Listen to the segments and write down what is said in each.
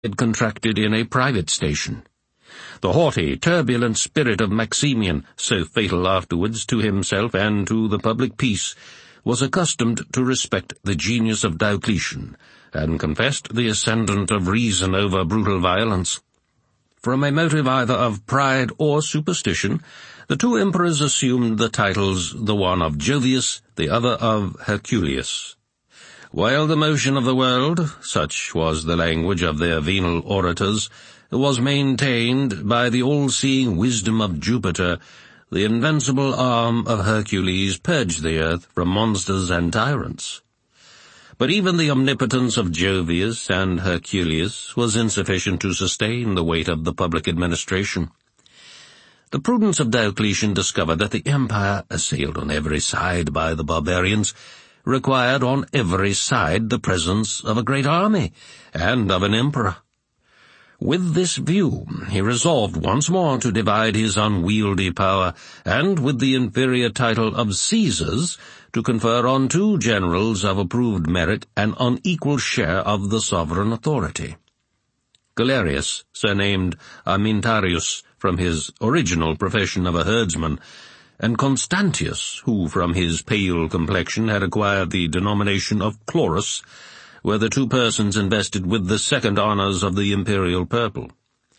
had contracted in a private station. The haughty, turbulent spirit of Maximian, so fatal afterwards to himself and to the public peace, was accustomed to respect the genius of Diocletian, and confessed the ascendant of reason over brutal violence. From a motive either of pride or superstition, the two emperors assumed the titles, the one of Jovius, the other of Herculius. While the motion of the world, such was the language of their venal orators, was maintained by the all-seeing wisdom of Jupiter, the invincible arm of Hercules purged the earth from monsters and tyrants. But even the omnipotence of Jovius and Herculius was insufficient to sustain the weight of the public administration. The prudence of Diocletian discovered that the empire, assailed on every side by the barbarians, required on every side the presence of a great army and of an emperor. With this view, he resolved once more to divide his unwieldy power, and with the inferior title of Caesars, to confer on two generals of approved merit an unequal share of the sovereign authority. Galerius, surnamed Amintarius from his original profession of a herdsman, and Constantius, who from his pale complexion had acquired the denomination of Chlorus, were the two persons invested with the second honors of the imperial purple.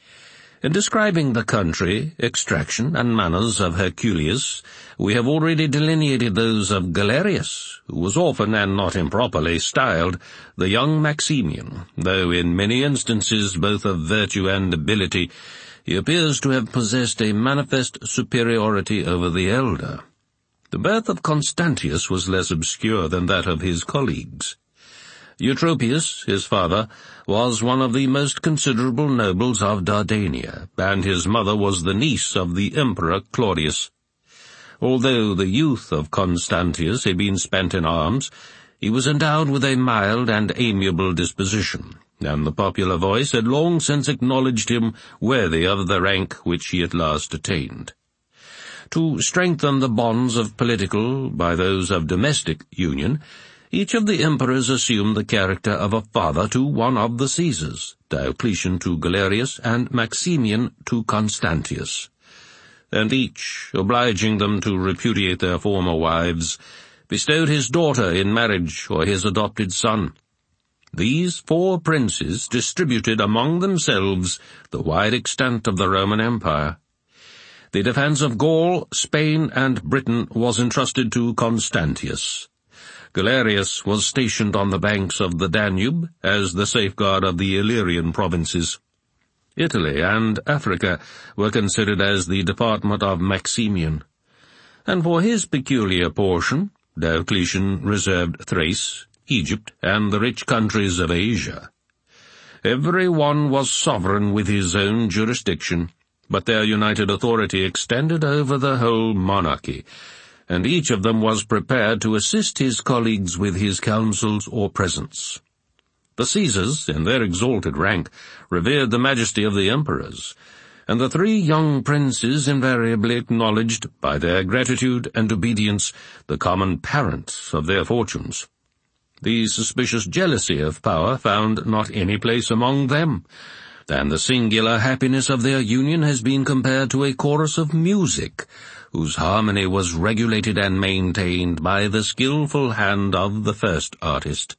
In describing the country, extraction, and manners of Herculius, we have already delineated those of Galerius, who was often and not improperly styled the young Maximian, though in many instances both of virtue and ability he appears to have possessed a manifest superiority over the elder. The birth of Constantius was less obscure than that of his colleagues. Eutropius, his father, was one of the most considerable nobles of Dardania, and his mother was the niece of the Emperor Claudius. Although the youth of Constantius had been spent in arms, he was endowed with a mild and amiable disposition, and the popular voice had long since acknowledged him worthy of the rank which he at last attained. To strengthen the bonds of political by those of domestic union, each of the emperors assumed the character of a father to one of the Caesars, Diocletian to Galerius and Maximian to Constantius, and each, obliging them to repudiate their former wives, bestowed his daughter in marriage or his adopted son. These four princes distributed among themselves the wide extent of the Roman Empire. The defense of Gaul, Spain, and Britain was entrusted to Constantius. Galerius was stationed on the banks of the Danube as the safeguard of the Illyrian provinces. Italy and Africa were considered as the department of Maximian, and for his peculiar portion, Diocletian reserved Thrace, Egypt, and the rich countries of Asia. Every one was sovereign with his own jurisdiction, but their united authority extended over the whole monarchy, and each of them was prepared to assist his colleagues with his counsels or presence. The Caesars, in their exalted rank, revered the majesty of the emperors, and the three young princes invariably acknowledged, by their gratitude and obedience, the common parent of their fortunes. The suspicious jealousy of power found not any place among them, and the singular happiness of their union has been compared to a chorus of music, whose harmony was regulated and maintained by the skillful hand of the first artist.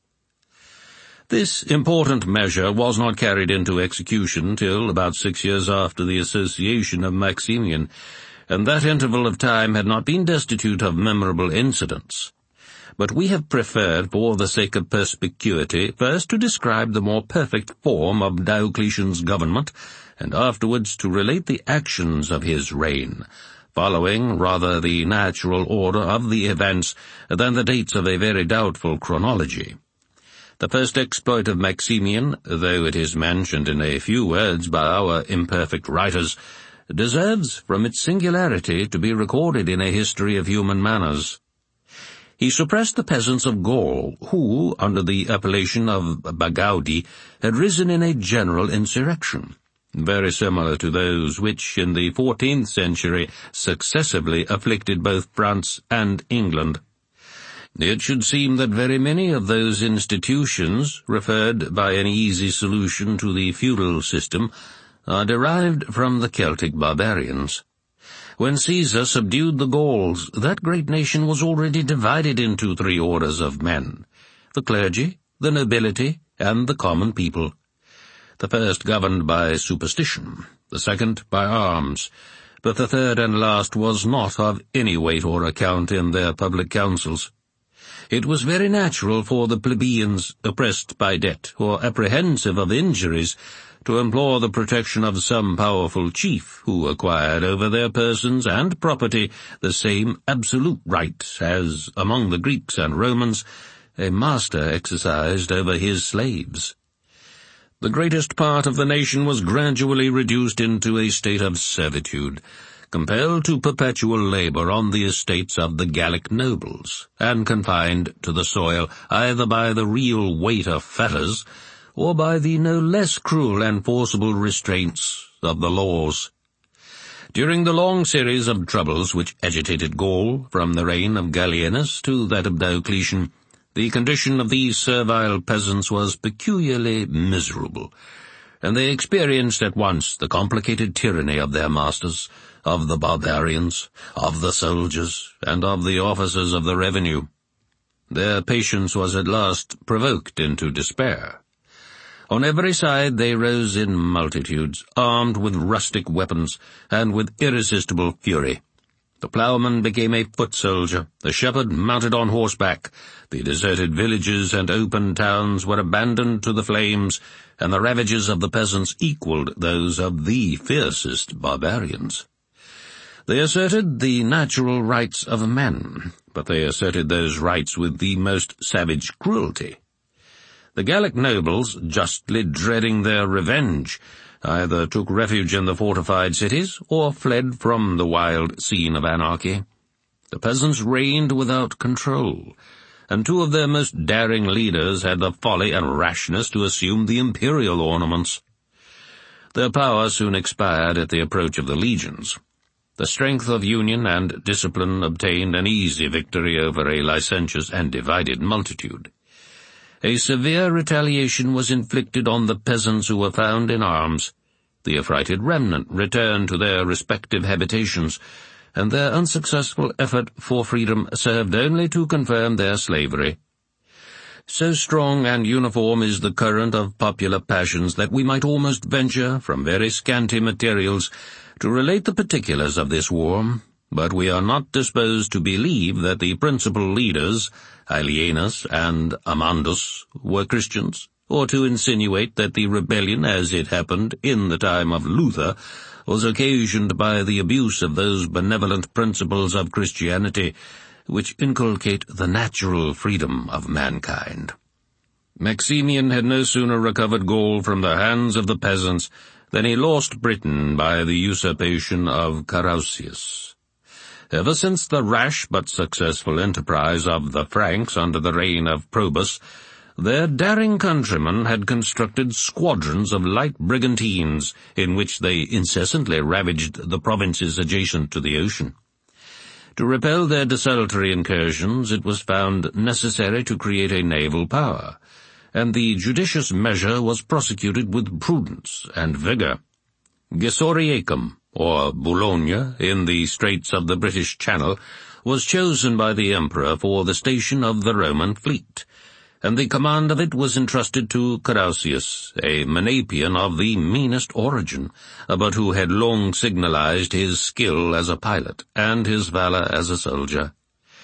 This important measure was not carried into execution till about 6 years after the association of Maximian, and that interval of time had not been destitute of memorable incidents. But we have preferred, for the sake of perspicuity, first to describe the more perfect form of Diocletian's government, and afterwards to relate the actions of his reign, following rather the natural order of the events than the dates of a very doubtful chronology. The first exploit of Maximian, though it is mentioned in a few words by our imperfect writers, deserves, from its singularity, to be recorded in a history of human manners. He suppressed the peasants of Gaul, who, under the appellation of Bagaudi, had risen in a general insurrection, very similar to those which, in the 14th century, successively afflicted both France and England. It should seem that very many of those institutions, referred by an easy solution to the feudal system, are derived from the Celtic barbarians. When Caesar subdued the Gauls, that great nation was already divided into 3 orders of men: the clergy, the nobility, and the common people. The first governed by superstition, the second by arms, but the third and last was not of any weight or account in their public councils. It was very natural for the plebeians, oppressed by debt or apprehensive of injuries, to implore the protection of some powerful chief who acquired over their persons and property the same absolute right as, among the Greeks and Romans, a master exercised over his slaves. The greatest part of the nation was gradually reduced into a state of servitude, compelled to perpetual labor on the estates of the Gallic nobles, and confined to the soil either by the real weight of fetters, or by the no less cruel and forcible restraints of the laws. During the long series of troubles which agitated Gaul, from the reign of Gallienus to that of Diocletian, the condition of these servile peasants was peculiarly miserable, and they experienced at once the complicated tyranny of their masters, of the barbarians, of the soldiers, and of the officers of the revenue. Their patience was at last provoked into despair. On every side they rose in multitudes, armed with rustic weapons, and with irresistible fury. The ploughman became a foot soldier, the shepherd mounted on horseback, the deserted villages and open towns were abandoned to the flames, and the ravages of the peasants equalled those of the fiercest barbarians. They asserted the natural rights of men, but they asserted those rights with the most savage cruelty. The Gallic nobles, justly dreading their revenge, either took refuge in the fortified cities or fled from the wild scene of anarchy. The peasants reigned without control, and 2 of their most daring leaders had the folly and rashness to assume the imperial ornaments. Their power soon expired at the approach of the legions. The strength of union and discipline obtained an easy victory over a licentious and divided multitude. A severe retaliation was inflicted on the peasants who were found in arms. The affrighted remnant returned to their respective habitations, and their unsuccessful effort for freedom served only to confirm their slavery. So strong and uniform is the current of popular passions that we might almost venture, from very scanty materials, to relate the particulars of this war, but we are not disposed to believe that the principal leaders, Aelianus and Amandus, were Christians, or to insinuate that the rebellion, as it happened in the time of Luther, was occasioned by the abuse of those benevolent principles of Christianity which inculcate the natural freedom of mankind. Maximian had no sooner recovered Gaul from the hands of the peasants than he lost Britain by the usurpation of Carausius. Ever since the rash but successful enterprise of the Franks under the reign of Probus, their daring countrymen had constructed squadrons of light brigantines in which they incessantly ravaged the provinces adjacent to the ocean. To repel their desultory incursions, it was found necessary to create a naval power, and the judicious measure was prosecuted with prudence and vigor. Gessoriacum, or Boulogne, in the Straits of the British Channel, was chosen by the Emperor for the station of the Roman fleet, and the command of it was entrusted to Carausius, a Menapian of the meanest origin, but who had long signalized his skill as a pilot and his valor as a soldier.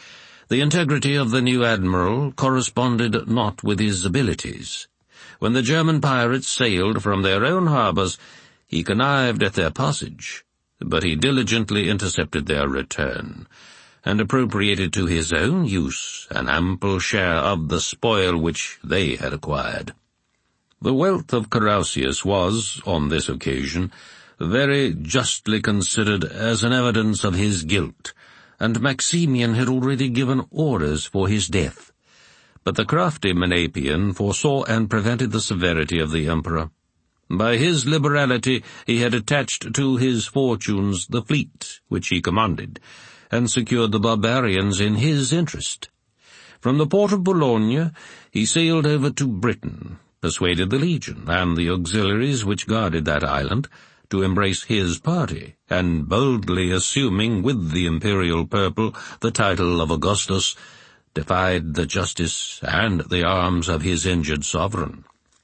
The integrity of the new admiral corresponded not with his abilities. When the German pirates sailed from their own harbors, he connived at their passage, but he diligently intercepted their return, and appropriated to his own use an ample share of the spoil which they had acquired. The wealth of Carausius was, on this occasion, very justly considered as an evidence of his guilt, and Maximian had already given orders for his death. But the crafty Menapian foresaw and prevented the severity of the emperor. By his liberality he had attached to his fortunes the fleet which he commanded, and secured the barbarians in his interest. From the port of Bologna he sailed over to Britain, persuaded the legion and the auxiliaries which guarded that island to embrace his party, and boldly assuming with the imperial purple the title of Augustus, defied the justice and the arms of his injured sovereign.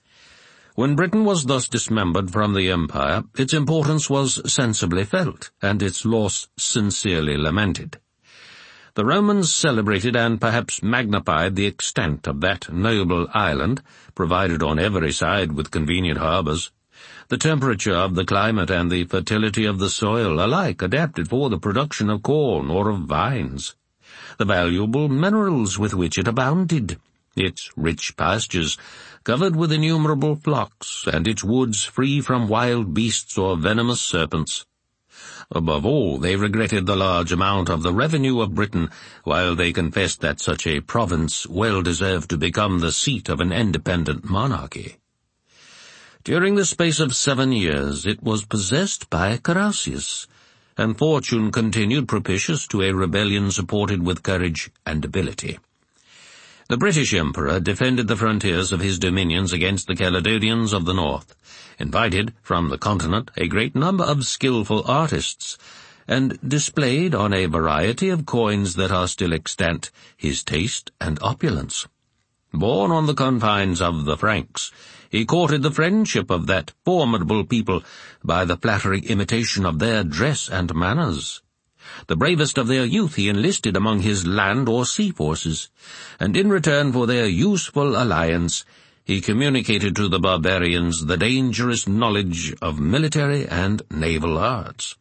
When Britain was thus dismembered from the empire, its importance was sensibly felt, and its loss sincerely lamented. The Romans celebrated and perhaps magnified the extent of that noble island, provided on every side with convenient harbours. The temperature of the climate and the fertility of the soil alike adapted for the production of corn or of vines. The valuable minerals with which it abounded, its rich pastures, covered with innumerable flocks, and its woods free from wild beasts or venomous serpents. Above all, they regretted the large amount of the revenue of Britain, while they confessed that such a province well deserved to become the seat of an independent monarchy. During the space of 7 years it was possessed by Carausius, and fortune continued propitious to a rebellion supported with courage and ability. The British Emperor defended the frontiers of his dominions against the Caledonians of the north, invited from the continent a great number of skilful artists, and displayed on a variety of coins that are still extant his taste and opulence. Born on the confines of the Franks, he courted the friendship of that formidable people by the flattering imitation of their dress and manners. The bravest of their youth he enlisted among his land or sea forces, and in return for their useful alliance he communicated to the barbarians the dangerous knowledge of military and naval arts.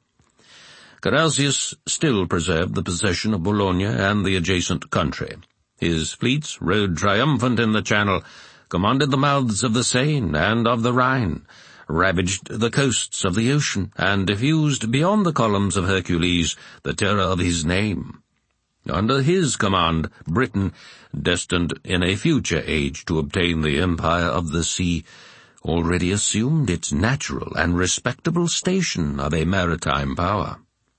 Carausius still preserved the possession of Bologna and the adjacent country. His fleets rode triumphant in the Channel, commanded the mouths of the Seine and of the Rhine, ravaged the coasts of the ocean, and diffused beyond the columns of Hercules the terror of his name. Under his command, Britain, destined in a future age to obtain the empire of the sea, already assumed its natural and respectable station of a maritime power.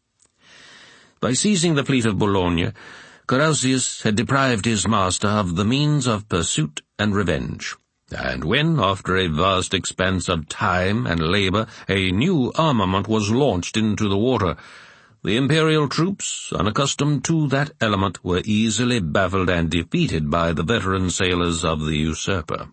By seizing the fleet of Bologna, Carausius had deprived his master of the means of pursuit and revenge. And when, after a vast expense of time and labour, a new armament was launched into the water, the imperial troops, unaccustomed to that element, were easily baffled and defeated by the veteran sailors of the usurper.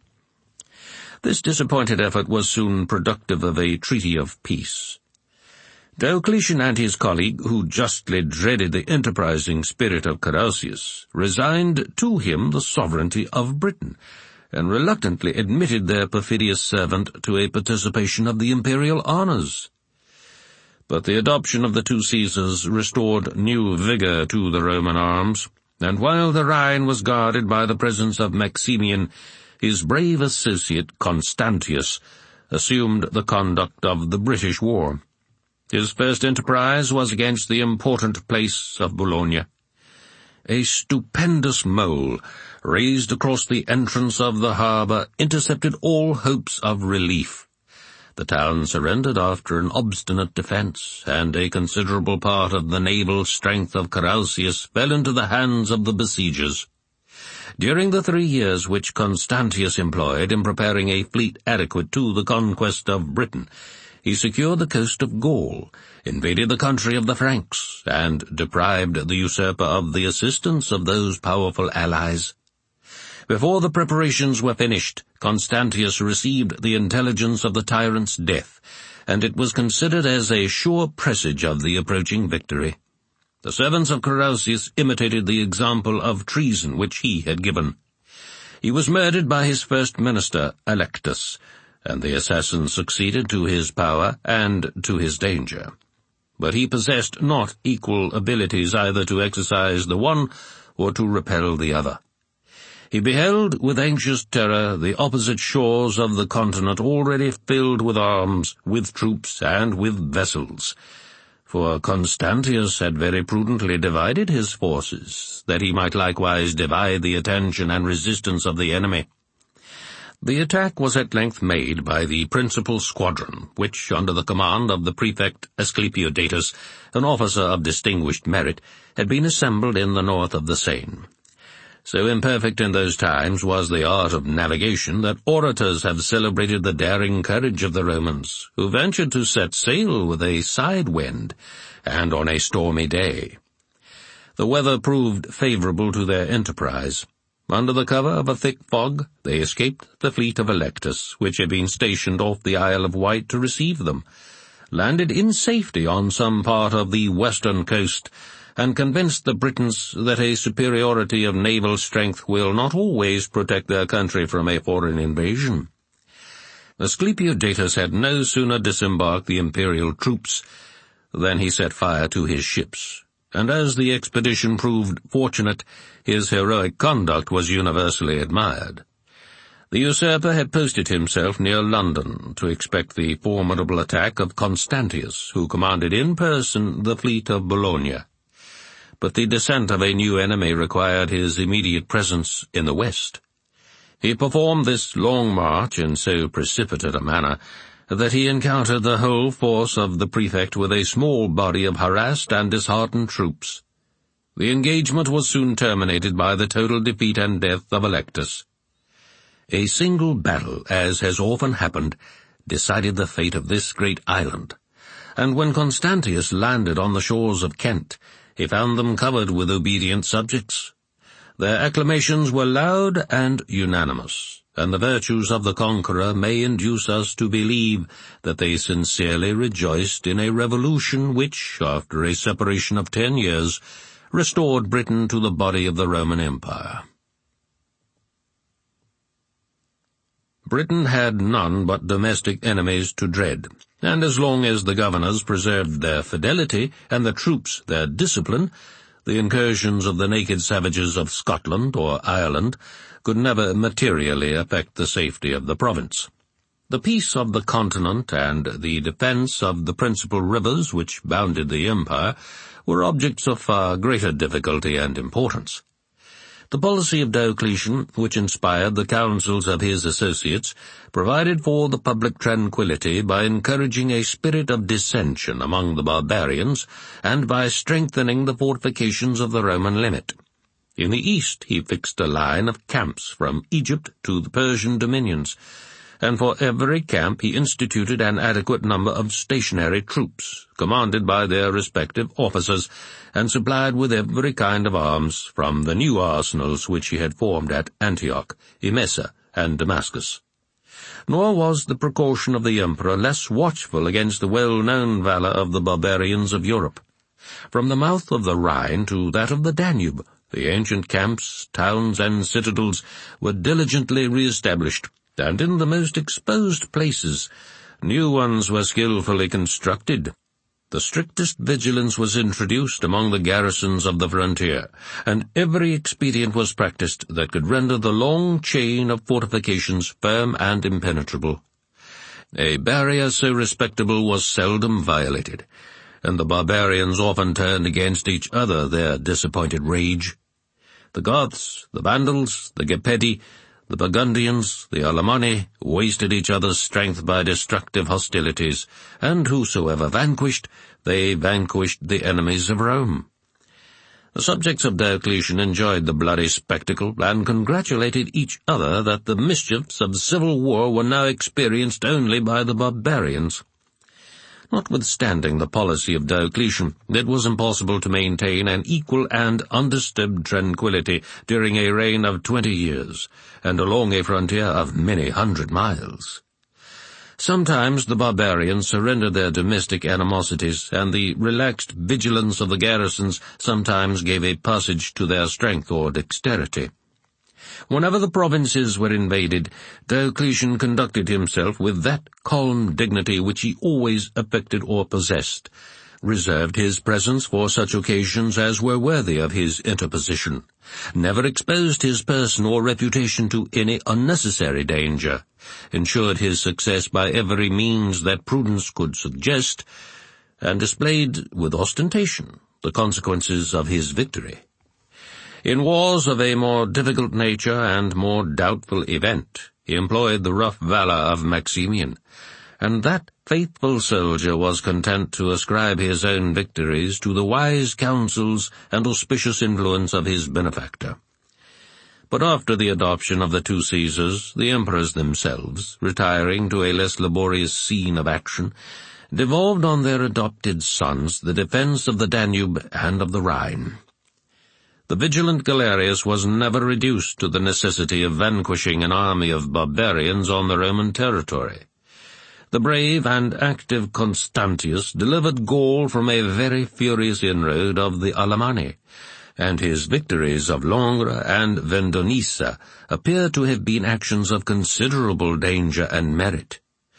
This disappointed effort was soon productive of a treaty of peace. Diocletian and his colleague, who justly dreaded the enterprising spirit of Carausius, resigned to him the sovereignty of Britain, and reluctantly admitted their perfidious servant to a participation of the imperial honours. But the adoption of the two Caesars restored new vigour to the Roman arms, and while the Rhine was guarded by the presence of Maximian, his brave associate Constantius assumed the conduct of the British war. His first enterprise was against the important place of Bologna. A stupendous mole, raised across the entrance of the harbour, intercepted all hopes of relief. The town surrendered after an obstinate defence, and a considerable part of the naval strength of Carausius fell into the hands of the besiegers. During the 3 years which Constantius employed in preparing a fleet adequate to the conquest of Britain, he secured the coast of Gaul, invaded the country of the Franks, and deprived the usurper of the assistance of those powerful allies. Before the preparations were finished, Constantius received the intelligence of the tyrant's death, and it was considered as a sure presage of the approaching victory. The servants of Carausius imitated the example of treason which he had given. He was murdered by his first minister, Allectus, and the assassin succeeded to his power and to his danger. But he possessed not equal abilities either to exercise the one or to repel the other. He beheld with anxious terror the opposite shores of the continent already filled with arms, with troops, and with vessels. For Constantius had very prudently divided his forces, that he might likewise divide the attention and resistance of the enemy. The attack was at length made by the principal squadron, which, under the command of the prefect Asclepiodatus, an officer of distinguished merit, had been assembled in the north of the Seine. So imperfect in those times was the art of navigation that orators have celebrated the daring courage of the Romans, who ventured to set sail with a side wind, and on a stormy day. The weather proved favorable to their enterprise. Under the cover of a thick fog, they escaped the fleet of Allectus, which had been stationed off the Isle of Wight to receive them, landed in safety on some part of the western coast, and convinced the Britons that a superiority of naval strength will not always protect their country from a foreign invasion. Asclepiodatus had no sooner disembarked the imperial troops than he set fire to his ships, and as the expedition proved fortunate, his heroic conduct was universally admired. The usurper had posted himself near London to expect the formidable attack of Constantius, who commanded in person the fleet of Bologna. But the descent of a new enemy required his immediate presence in the west. He performed this long march in so precipitate a manner that he encountered the whole force of the prefect with a small body of harassed and disheartened troops. The engagement was soon terminated by the total defeat and death of Allectus. A single battle, as has often happened, decided the fate of this great island, and when Constantius landed on the shores of Kent, he found them covered with obedient subjects. Their acclamations were loud and unanimous, and the virtues of the conqueror may induce us to believe that they sincerely rejoiced in a revolution which, after a separation of 10 years, restored Britain to the body of the Roman Empire. Britain had none but domestic enemies to dread, and as long as the governors preserved their fidelity and the troops their discipline, the incursions of the naked savages of Scotland or Ireland could never materially affect the safety of the province. The peace of the continent and the defence of the principal rivers which bounded the empire were objects of far greater difficulty and importance. The policy of Diocletian, which inspired the counsels of his associates, provided for the public tranquillity by encouraging a spirit of dissension among the barbarians and by strengthening the fortifications of the Roman limit. In the east he fixed a line of camps from Egypt to the Persian dominions, and for every camp he instituted an adequate number of stationary troops, commanded by their respective officers, and supplied with every kind of arms from the new arsenals which he had formed at Antioch, Emesa, and Damascus. Nor was the precaution of the emperor less watchful against the well-known valor of the barbarians of Europe. From the mouth of the Rhine to that of the Danube, the ancient camps, towns, and citadels were diligently re-established, and in the most exposed places new ones were skillfully constructed. The strictest vigilance was introduced among the garrisons of the frontier, and every expedient was practiced that could render the long chain of fortifications firm and impenetrable. A barrier so respectable was seldom violated, and the barbarians often turned against each other their disappointed rage. The Goths, the Vandals, the Gepedi, the Burgundians, the Alemanni, wasted each other's strength by destructive hostilities, and whosoever vanquished, they vanquished the enemies of Rome. The subjects of Diocletian enjoyed the bloody spectacle, and congratulated each other that the mischiefs of civil war were now experienced only by the barbarians. Notwithstanding the policy of Diocletian, it was impossible to maintain an equal and undisturbed tranquillity during a reign of 20 years, and along a frontier of many 100 miles. Sometimes the barbarians surrendered their domestic animosities, and the relaxed vigilance of the garrisons sometimes gave a passage to their strength or dexterity. Whenever the provinces were invaded, Diocletian conducted himself with that calm dignity which he always affected or possessed, reserved his presence for such occasions as were worthy of his interposition, never exposed his person or reputation to any unnecessary danger, ensured his success by every means that prudence could suggest, and displayed with ostentation the consequences of his victory. In wars of a more difficult nature and more doubtful event, he employed the rough valor of Maximian, and that faithful soldier was content to ascribe his own victories to the wise counsels and auspicious influence of his benefactor. But after the adoption of the two Caesars, the emperors themselves, retiring to a less laborious scene of action, devolved on their adopted sons the defense of the Danube and of the Rhine. The vigilant Galerius was never reduced to the necessity of vanquishing an army of barbarians on the Roman territory. The brave and active Constantius delivered Gaul from a very furious inroad of the Alemanni, and his victories of Langres and Vendonissa appear to have been actions of considerable danger and merit.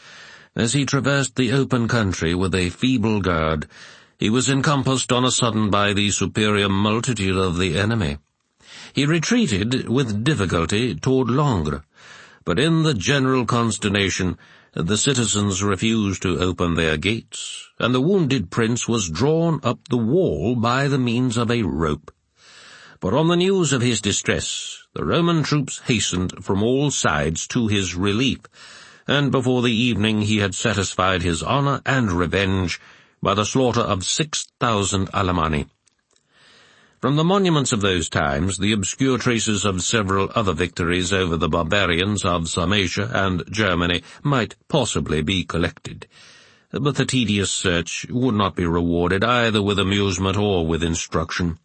As he traversed the open country with a feeble guard, he was encompassed on a sudden by the superior multitude of the enemy. He retreated with difficulty toward Langres, but in the general consternation the citizens refused to open their gates, and the wounded prince was drawn up the wall by the means of a rope. But on the news of his distress, the Roman troops hastened from all sides to his relief, and before the evening he had satisfied his honor and revenge by the slaughter of 6,000 Alemanni. From the monuments of those times, the obscure traces of several other victories over the barbarians of Sarmatia and Germany might possibly be collected, but the tedious search would not be rewarded either with amusement or with instruction.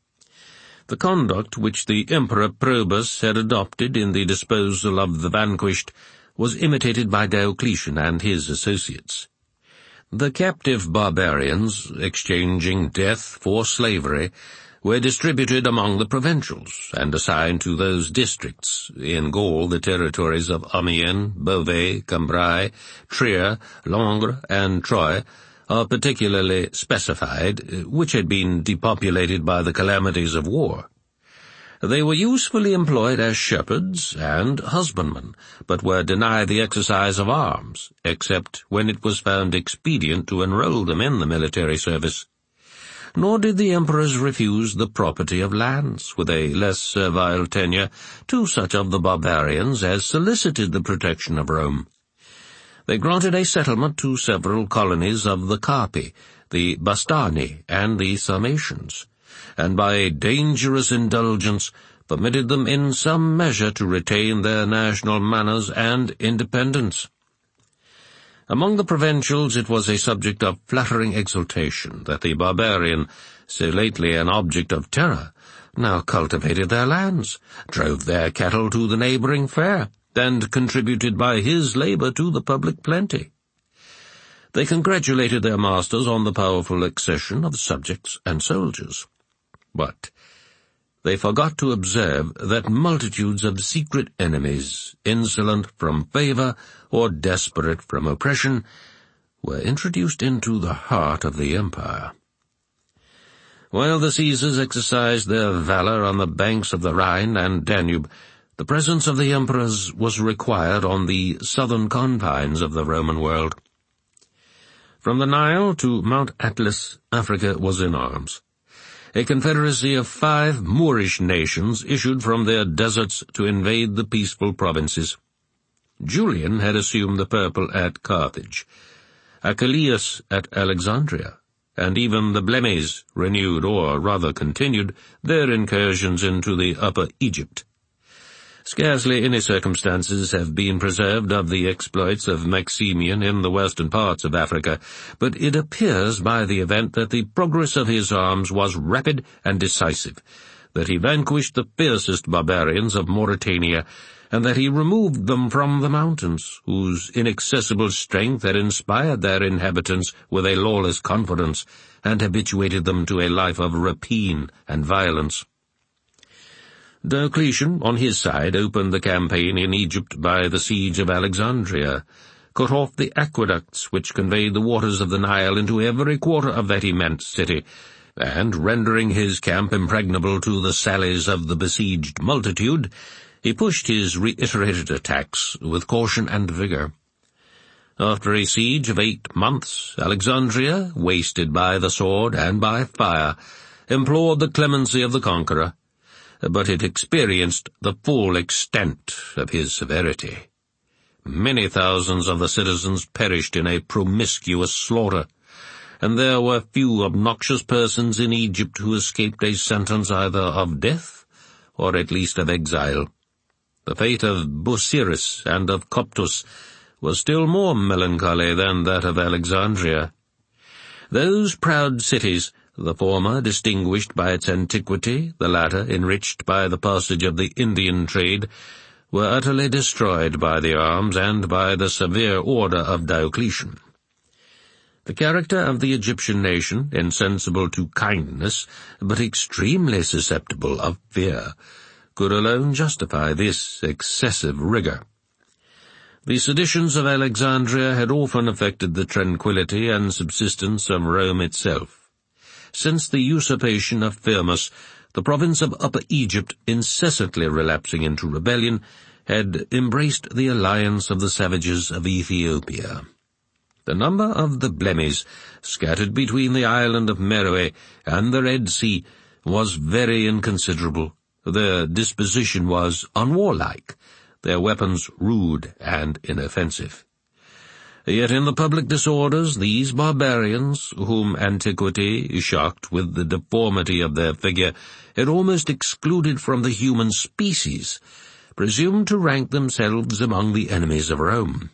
The conduct which the Emperor Probus had adopted in the disposal of the vanquished was imitated by Diocletian and his associates. The captive barbarians, exchanging death for slavery, were distributed among the provincials, and assigned to those districts, in Gaul the territories of Amiens, Beauvais, Cambrai, Trier, Langres, and Troyes are particularly specified, which had been depopulated by the calamities of war. They were usefully employed as shepherds and husbandmen, but were denied the exercise of arms, except when it was found expedient to enroll them in the military service. Nor did the emperors refuse the property of lands, with a less servile tenure, to such of the barbarians as solicited the protection of Rome. They granted a settlement to several colonies of the Carpi, the Bastani, and the Sarmatians, and by a dangerous indulgence permitted them in some measure to retain their national manners and independence. Among the provincials it was a subject of flattering exultation that the barbarian, so lately an object of terror, now cultivated their lands, drove their cattle to the neighboring fair, and contributed by his labor to the public plenty. They congratulated their masters on the powerful accession of subjects and soldiers. But they forgot to observe that multitudes of secret enemies, insolent from favor or desperate from oppression, were introduced into the heart of the empire. While the Caesars exercised their valor on the banks of the Rhine and Danube, the presence of the emperors was required on the southern confines of the Roman world. From the Nile to Mount Atlas, Africa was in arms. A confederacy of 5 Moorish nations issued from their deserts to invade the peaceful provinces. Julian had assumed the purple at Carthage, Achillas at Alexandria, and even the Blemmyes renewed, or rather continued, their incursions into the Upper Egypt. Scarcely any circumstances have been preserved of the exploits of Maximian in the western parts of Africa, but it appears by the event that the progress of his arms was rapid and decisive, that he vanquished the fiercest barbarians of Mauritania, and that he removed them from the mountains, whose inaccessible strength had inspired their inhabitants with a lawless confidence, and habituated them to a life of rapine and violence. Diocletian, on his side, opened the campaign in Egypt by the siege of Alexandria, cut off the aqueducts which conveyed the waters of the Nile into every quarter of that immense city, and, rendering his camp impregnable to the sallies of the besieged multitude, he pushed his reiterated attacks with caution and vigor. After a siege of 8 months, Alexandria, wasted by the sword and by fire, implored the clemency of the conqueror, but it experienced the full extent of his severity. Many thousands of the citizens perished in a promiscuous slaughter, and there were few obnoxious persons in Egypt who escaped a sentence either of death or at least of exile. The fate of Busiris and of Coptus was still more melancholy than that of Alexandria. Those proud cities, the former distinguished by its antiquity, the latter enriched by the passage of the Indian trade, were utterly destroyed by the arms and by the severe order of Diocletian. The character of the Egyptian nation, insensible to kindness, but extremely susceptible of fear, could alone justify this excessive rigor. The seditions of Alexandria had often affected the tranquillity and subsistence of Rome itself. Since the usurpation of Firmus, the province of Upper Egypt, incessantly relapsing into rebellion, had embraced the alliance of the savages of Ethiopia. The number of the Blemis, scattered between the island of Meroe and the Red Sea, was very inconsiderable. Their disposition was unwarlike, their weapons rude and inoffensive. Yet in the public disorders these barbarians, whom antiquity, shocked with the deformity of their figure, had almost excluded from the human species, presumed to rank themselves among the enemies of Rome.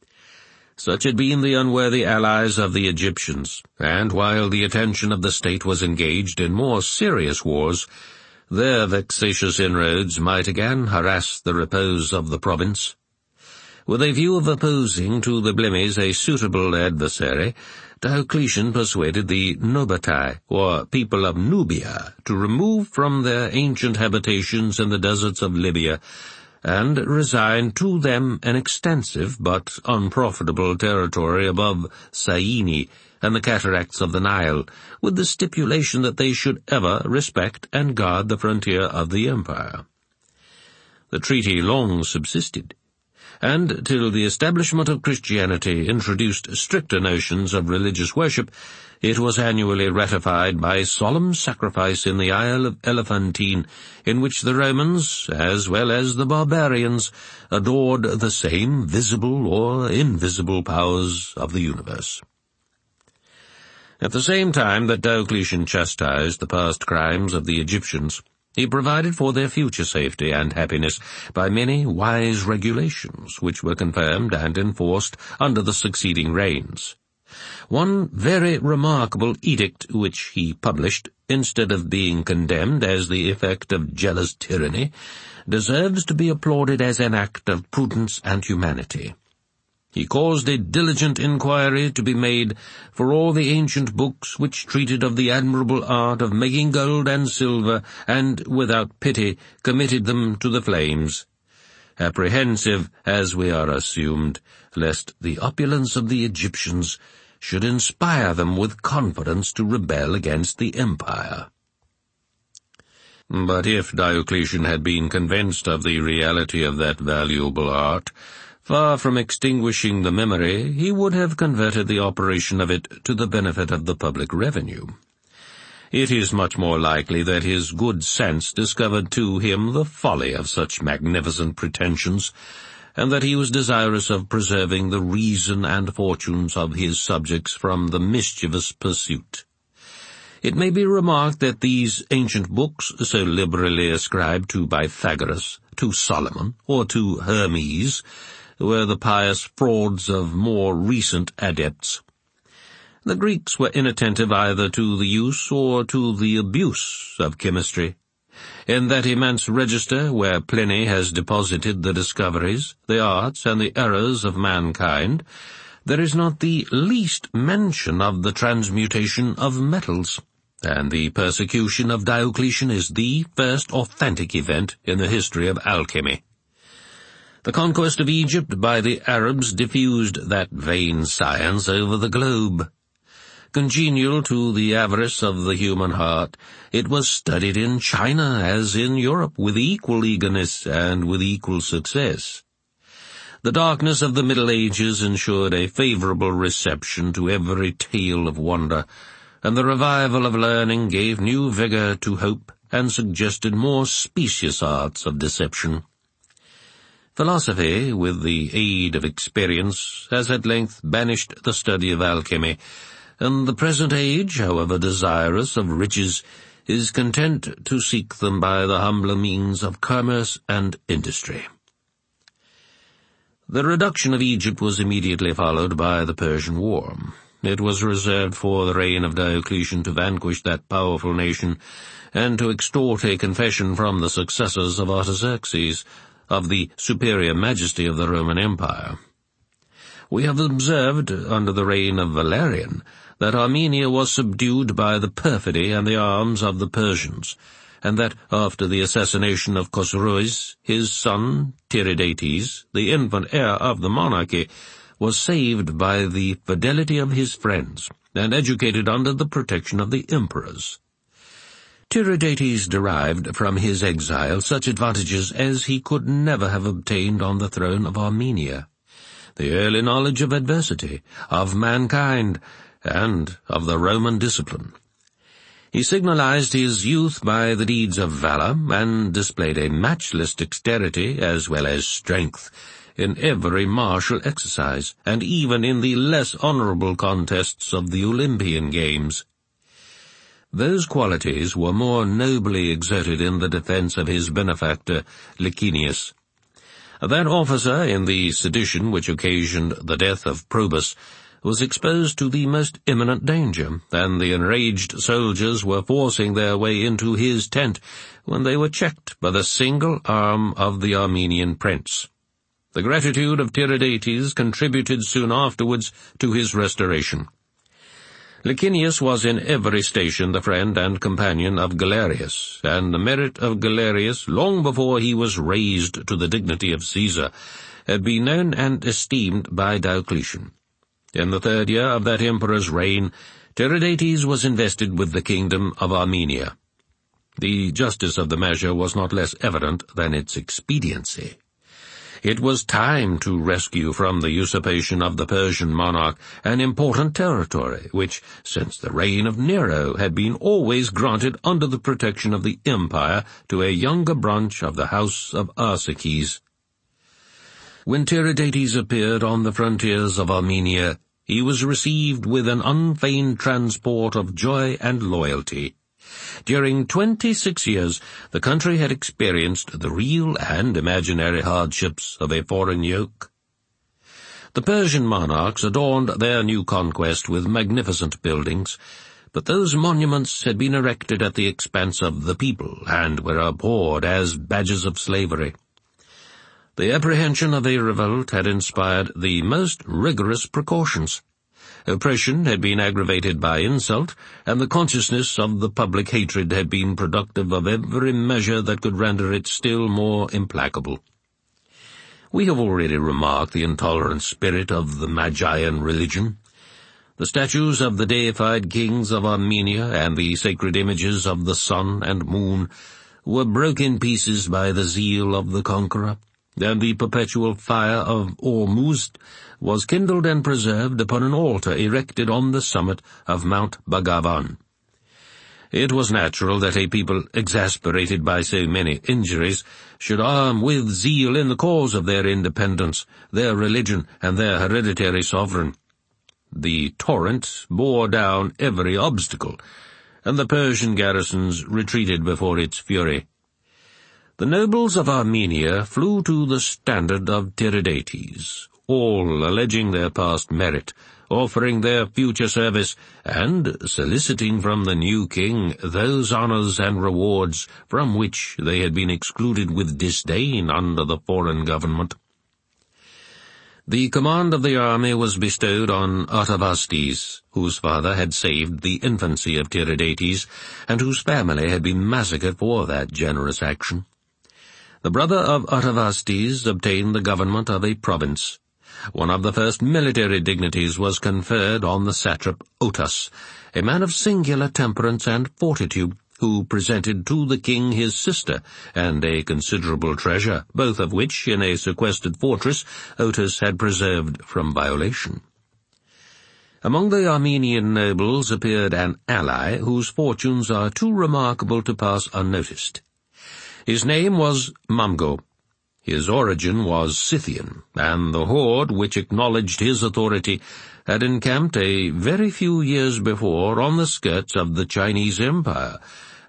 Such had been the unworthy allies of the Egyptians, and while the attention of the state was engaged in more serious wars, their vexatious inroads might again harass the repose of the province. With a view of opposing to the Blemis a suitable adversary, Diocletian persuaded the Nobatai, or people of Nubia, to remove from their ancient habitations in the deserts of Libya, and resign to them an extensive but unprofitable territory above Syene and the cataracts of the Nile, with the stipulation that they should ever respect and guard the frontier of the empire. The treaty long subsisted, and till the establishment of Christianity introduced stricter notions of religious worship, it was annually ratified by solemn sacrifice in the Isle of Elephantine, in which the Romans, as well as the barbarians, adored the same visible or invisible powers of the universe. At the same time that Diocletian chastised the past crimes of the Egyptians, he provided for their future safety and happiness by many wise regulations which were confirmed and enforced under the succeeding reigns. One very remarkable edict which he published, instead of being condemned as the effect of jealous tyranny, deserves to be applauded as an act of prudence and humanity. He caused a diligent inquiry to be made for all the ancient books which treated of the admirable art of making gold and silver, and, without pity, committed them to the flames, apprehensive, as we are assumed, lest the opulence of the Egyptians should inspire them with confidence to rebel against the empire. But if Diocletian had been convinced of the reality of that valuable art, far from extinguishing the memory, he would have converted the operation of it to the benefit of the public revenue. It is much more likely that his good sense discovered to him the folly of such magnificent pretensions, and that he was desirous of preserving the reason and fortunes of his subjects from the mischievous pursuit. It may be remarked that these ancient books, so liberally ascribed to Pythagoras, to Solomon, or to Hermes, were the pious frauds of more recent adepts. The Greeks were inattentive either to the use or to the abuse of chemistry. In that immense register where Pliny has deposited the discoveries, the arts, and the errors of mankind, there is not the least mention of the transmutation of metals, and the persecution of Diocletian is the first authentic event in the history of alchemy. The conquest of Egypt by the Arabs diffused that vain science over the globe. Congenial to the avarice of the human heart, it was studied in China as in Europe with equal eagerness and with equal success. The darkness of the Middle Ages ensured a favorable reception to every tale of wonder, and the revival of learning gave new vigor to hope and suggested more specious arts of deception. Philosophy, with the aid of experience, has at length banished the study of alchemy, and the present age, however desirous of riches, is content to seek them by the humbler means of commerce and industry. The reduction of Egypt was immediately followed by the Persian War. It was reserved for the reign of Diocletian to vanquish that powerful nation and to extort a confession from the successors of Artaxerxes of the superior majesty of the Roman Empire. We have observed, under the reign of Valerian, that Armenia was subdued by the perfidy and the arms of the Persians, and that after the assassination of Chosroes, his son, Tiridates, the infant heir of the monarchy, was saved by the fidelity of his friends, and educated under the protection of the emperors. Tiridates derived from his exile such advantages as he could never have obtained on the throne of Armenia: the early knowledge of adversity, of mankind, and of the Roman discipline. He signalized his youth by the deeds of valor, and displayed a matchless dexterity as well as strength in every martial exercise, and even in the less honorable contests of the Olympian Games. Those qualities were more nobly exerted in the defense of his benefactor Licinius. That officer, in the sedition which occasioned the death of Probus, was exposed to the most imminent danger, and the enraged soldiers were forcing their way into his tent when they were checked by the single arm of the Armenian prince. The gratitude of Tiridates contributed soon afterwards to his restoration. Licinius was in every station the friend and companion of Galerius, and the merit of Galerius, long before he was raised to the dignity of Caesar, had been known and esteemed by Diocletian. In the 3rd year of that emperor's reign, Tiridates was invested with the kingdom of Armenia. The justice of the measure was not less evident than its expediency. It was time to rescue from the usurpation of the Persian monarch an important territory, which, since the reign of Nero, had been always granted under the protection of the empire to a younger branch of the house of Arsaces. When Tiridates appeared on the frontiers of Armenia, he was received with an unfeigned transport of joy and loyalty. During 26 years, the country had experienced the real and imaginary hardships of a foreign yoke. The Persian monarchs adorned their new conquest with magnificent buildings, but those monuments had been erected at the expense of the people, and were abhorred as badges of slavery. The apprehension of a revolt had inspired the most rigorous precautions. Oppression had been aggravated by insult, and the consciousness of the public hatred had been productive of every measure that could render it still more implacable. We have already remarked the intolerant spirit of the Magian religion. The statues of the deified kings of Armenia and the sacred images of the sun and moon were broken in pieces by the zeal of the conqueror, and the perpetual fire of Ormuzd was kindled and preserved upon an altar erected on the summit of Mount Bhagavan. It was natural that a people exasperated by so many injuries should arm with zeal in the cause of their independence, their religion, and their hereditary sovereign. The torrent bore down every obstacle, and the Persian garrisons retreated before its fury. The nobles of Armenia flew to the standard of Tiridates, all alleging their past merit, offering their future service, and soliciting from the new king those honors and rewards from which they had been excluded with disdain under the foreign government. The command of the army was bestowed on Artavasdes, whose father had saved the infancy of Tiridates, and whose family had been massacred for that generous action. The brother of Artavasdes obtained the government of a province. One of the first military dignities was conferred on the satrap Otus, a man of singular temperance and fortitude, who presented to the king his sister and a considerable treasure, both of which, in a sequestered fortress, Otus had preserved from violation. Among the Armenian nobles appeared an ally whose fortunes are too remarkable to pass unnoticed. His name was Mamgo. His origin was Scythian, and the horde which acknowledged his authority had encamped a very few years before on the skirts of the Chinese Empire,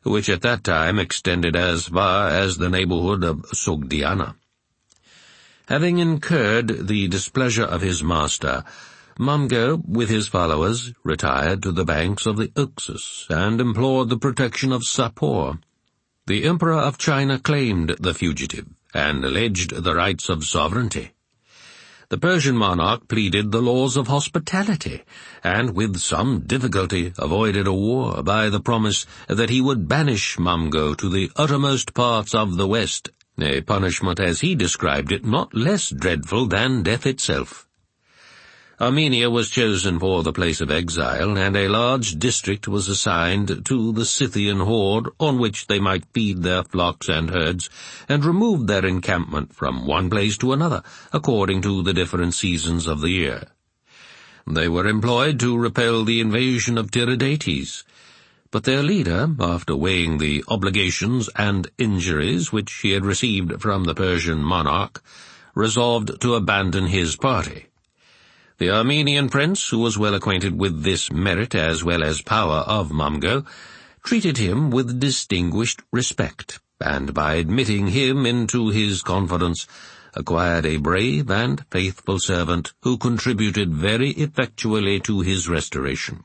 which at that time extended as far as the neighborhood of Sogdiana. Having incurred the displeasure of his master, Mamgo, with his followers, retired to the banks of the Oxus and implored the protection of Sapor. The Emperor of China claimed the fugitive and alleged the rights of sovereignty. The Persian monarch pleaded the laws of hospitality, and with some difficulty avoided a war by the promise that he would banish Mamgo to the uttermost parts of the West, a punishment, as he described it, not less dreadful than death itself. Armenia was chosen for the place of exile, and a large district was assigned to the Scythian horde on which they might feed their flocks and herds, and remove their encampment from one place to another, according to the different seasons of the year. They were employed to repel the invasion of Tiridates, but their leader, after weighing the obligations and injuries which he had received from the Persian monarch, resolved to abandon his party. The Armenian prince, who was well acquainted with this merit as well as power of Mamgo, treated him with distinguished respect, and by admitting him into his confidence, acquired a brave and faithful servant who contributed very effectually to his restoration.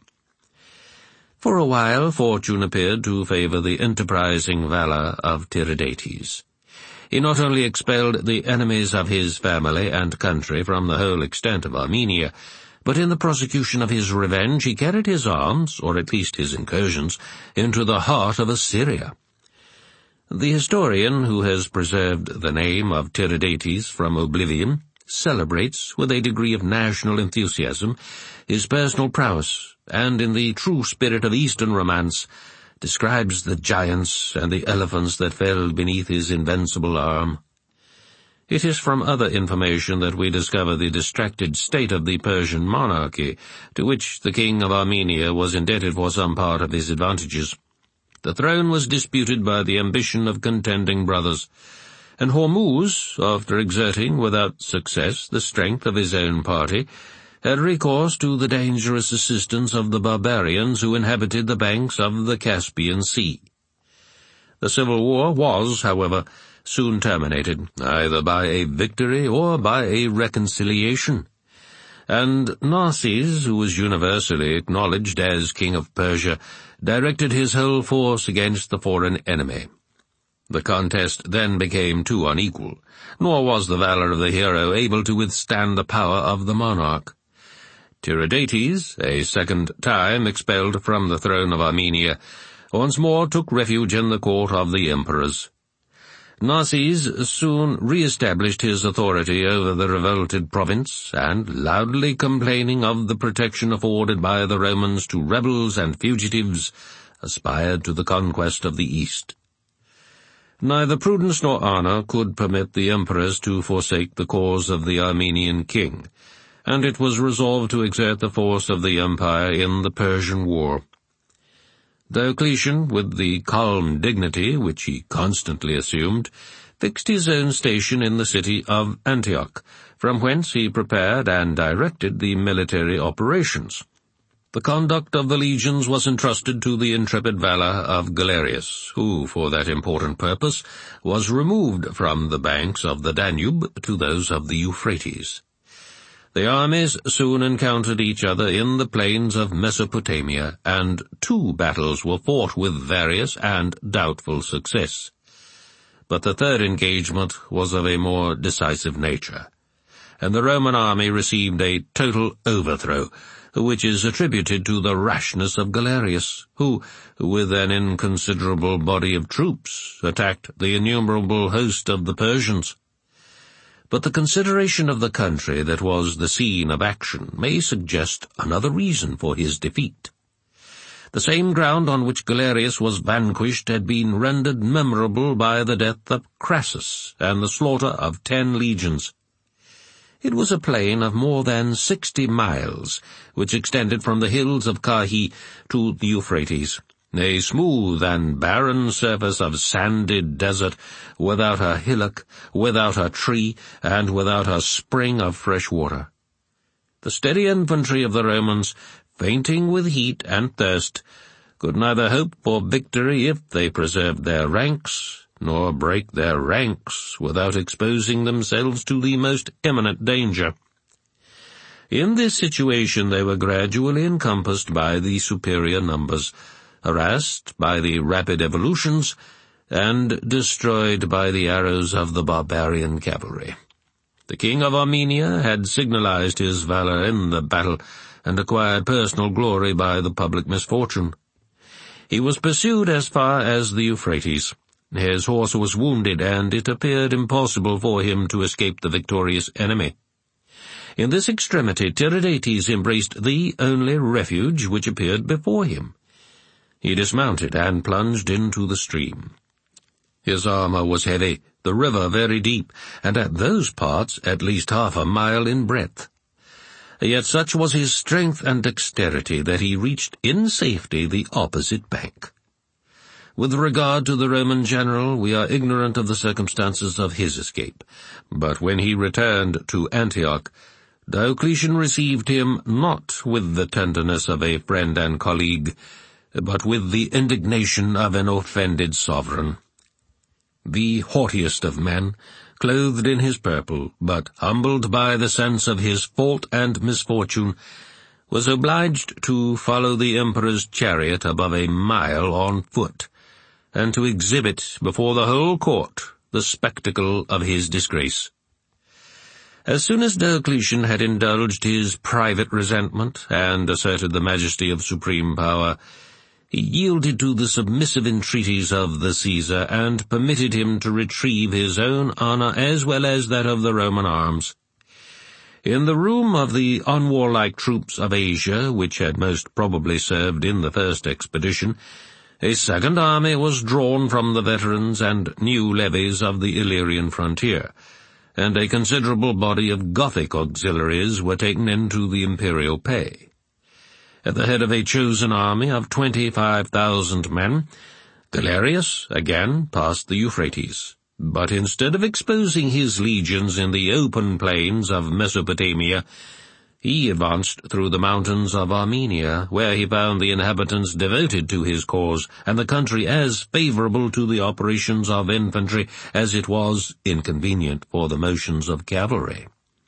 For a while fortune appeared to favor the enterprising valor of Tiridates. He not only expelled the enemies of his family and country from the whole extent of Armenia, but in the prosecution of his revenge he carried his arms, or at least his incursions, into the heart of Assyria. The historian who has preserved the name of Tiridates from oblivion celebrates, with a degree of national enthusiasm, his personal prowess, and in the true spirit of Eastern romance, describes the giants and the elephants that fell beneath his invincible arm. It is from other information that we discover the distracted state of the Persian monarchy, to which the king of Armenia was indebted for some part of his advantages. The throne was disputed by the ambition of contending brothers, and Hormuz, after exerting without success the strength of his own party, had recourse to the dangerous assistance of the barbarians who inhabited the banks of the Caspian Sea. The civil war was, however, soon terminated, either by a victory or by a reconciliation, and Narses, who was universally acknowledged as king of Persia, directed his whole force against the foreign enemy. The contest then became too unequal, nor was the valor of the hero able to withstand the power of the monarch. Tiridates, a second time expelled from the throne of Armenia, once more took refuge in the court of the emperors. Narses soon re-established his authority over the revolted province, and, loudly complaining of the protection afforded by the Romans to rebels and fugitives, aspired to the conquest of the East. Neither prudence nor honor could permit the emperors to forsake the cause of the Armenian king, and it was resolved to exert the force of the empire in the Persian War. Diocletian, with the calm dignity which he constantly assumed, fixed his own station in the city of Antioch, from whence he prepared and directed the military operations. The conduct of the legions was entrusted to the intrepid valor of Galerius, who, for that important purpose, was removed from the banks of the Danube to those of the Euphrates. The armies soon encountered each other in the plains of Mesopotamia, and 2 battles were fought with various and doubtful success. But the third engagement was of a more decisive nature, and the Roman army received a total overthrow, which is attributed to the rashness of Galerius, who, with an inconsiderable body of troops, attacked the innumerable host of the Persians. But the consideration of the country that was the scene of action may suggest another reason for his defeat. The same ground on which Galerius was vanquished had been rendered memorable by the death of Crassus and the slaughter of 10 legions. It was a plain of more than 60 miles, which extended from the hills of Kahi to the Euphrates, a smooth and barren surface of sandy desert, without a hillock, without a tree, and without a spring of fresh water. The steady infantry of the Romans, fainting with heat and thirst, could neither hope for victory if they preserved their ranks, nor break their ranks without exposing themselves to the most imminent danger. In this situation they were gradually encompassed by the superior numbers, harassed by the rapid evolutions, and destroyed by the arrows of the barbarian cavalry. The king of Armenia had signalized his valor in the battle, and acquired personal glory by the public misfortune. He was pursued as far as the Euphrates. His horse was wounded, and it appeared impossible for him to escape the victorious enemy. In this extremity Tiridates embraced the only refuge which appeared before him. He dismounted and plunged into the stream. His armor was heavy, the river very deep, and at those parts at least 1/2 mile in breadth. Yet such was his strength and dexterity that he reached in safety the opposite bank. With regard to the Roman general, we are ignorant of the circumstances of his escape, but when he returned to Antioch, Diocletian received him not with the tenderness of a friend and colleague, but with the indignation of an offended sovereign. The haughtiest of men, clothed in his purple, but humbled by the sense of his fault and misfortune, was obliged to follow the emperor's chariot above 1 mile on foot, and to exhibit before the whole court the spectacle of his disgrace. As soon as Diocletian had indulged his private resentment and asserted the majesty of supreme power, he yielded to the submissive entreaties of the Caesar, and permitted him to retrieve his own honor as well as that of the Roman arms. In the room of the unwarlike troops of Asia, which had most probably served in the first expedition, a second army was drawn from the veterans and new levies of the Illyrian frontier, and a considerable body of Gothic auxiliaries were taken into the imperial pay. At the head of a chosen army of 25,000 men, Galerius again passed the Euphrates, but instead of exposing his legions in the open plains of Mesopotamia, he advanced through the mountains of Armenia, where he found the inhabitants devoted to his cause, and the country as favorable to the operations of infantry as it was inconvenient for the motions of cavalry.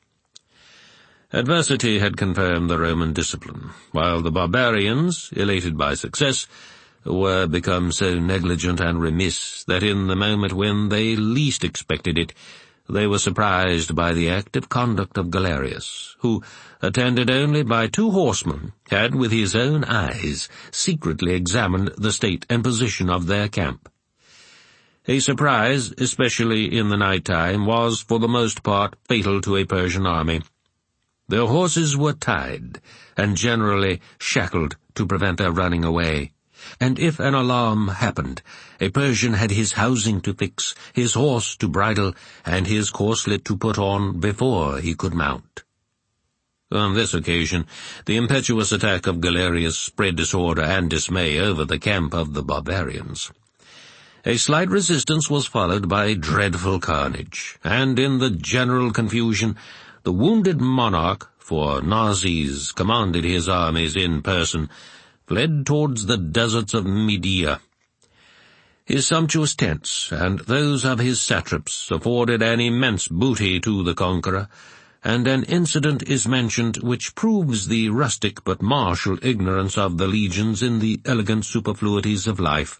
Adversity had confirmed the Roman discipline, while the barbarians, elated by success, were become so negligent and remiss that in the moment when they least expected it, they were surprised by the active conduct of Galerius, who, attended only by 2 horsemen, had with his own eyes secretly examined the state and position of their camp. A surprise, especially in the night time, was for the most part fatal to a Persian army. Their horses were tied, and generally shackled to prevent their running away, and if an alarm happened, a Persian had his housing to fix, his horse to bridle, and his corslet to put on before he could mount. On this occasion, the impetuous attack of Galerius spread disorder and dismay over the camp of the barbarians. A slight resistance was followed by dreadful carnage, and in the general confusion, the wounded monarch, for Narses commanded his armies in person, fled towards the deserts of Media. His sumptuous tents and those of his satraps afforded an immense booty to the conqueror, and an incident is mentioned which proves the rustic but martial ignorance of the legions in the elegant superfluities of life.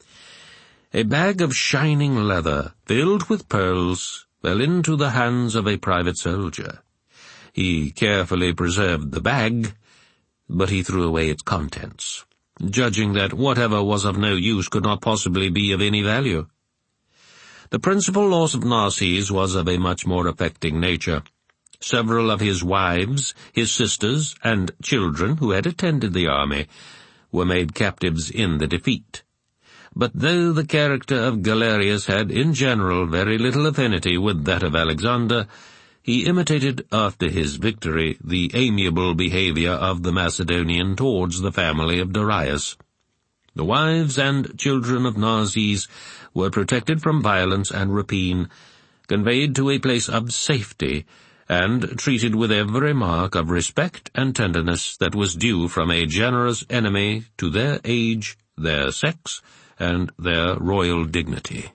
A bag of shining leather, filled with pearls, fell into the hands of a private soldier. He carefully preserved the bag, but he threw away its contents, judging that whatever was of no use could not possibly be of any value. The principal loss of Narses was of a much more affecting nature. Several of his wives, his sisters, and children who had attended the army were made captives in the defeat. But though the character of Galerius had in general very little affinity with that of Alexander, he imitated after his victory the amiable behavior of the Macedonian towards the family of Darius. The wives and children of Narses were protected from violence and rapine, conveyed to a place of safety, and treated with every mark of respect and tenderness that was due from a generous enemy to their age, their sex, and their royal dignity.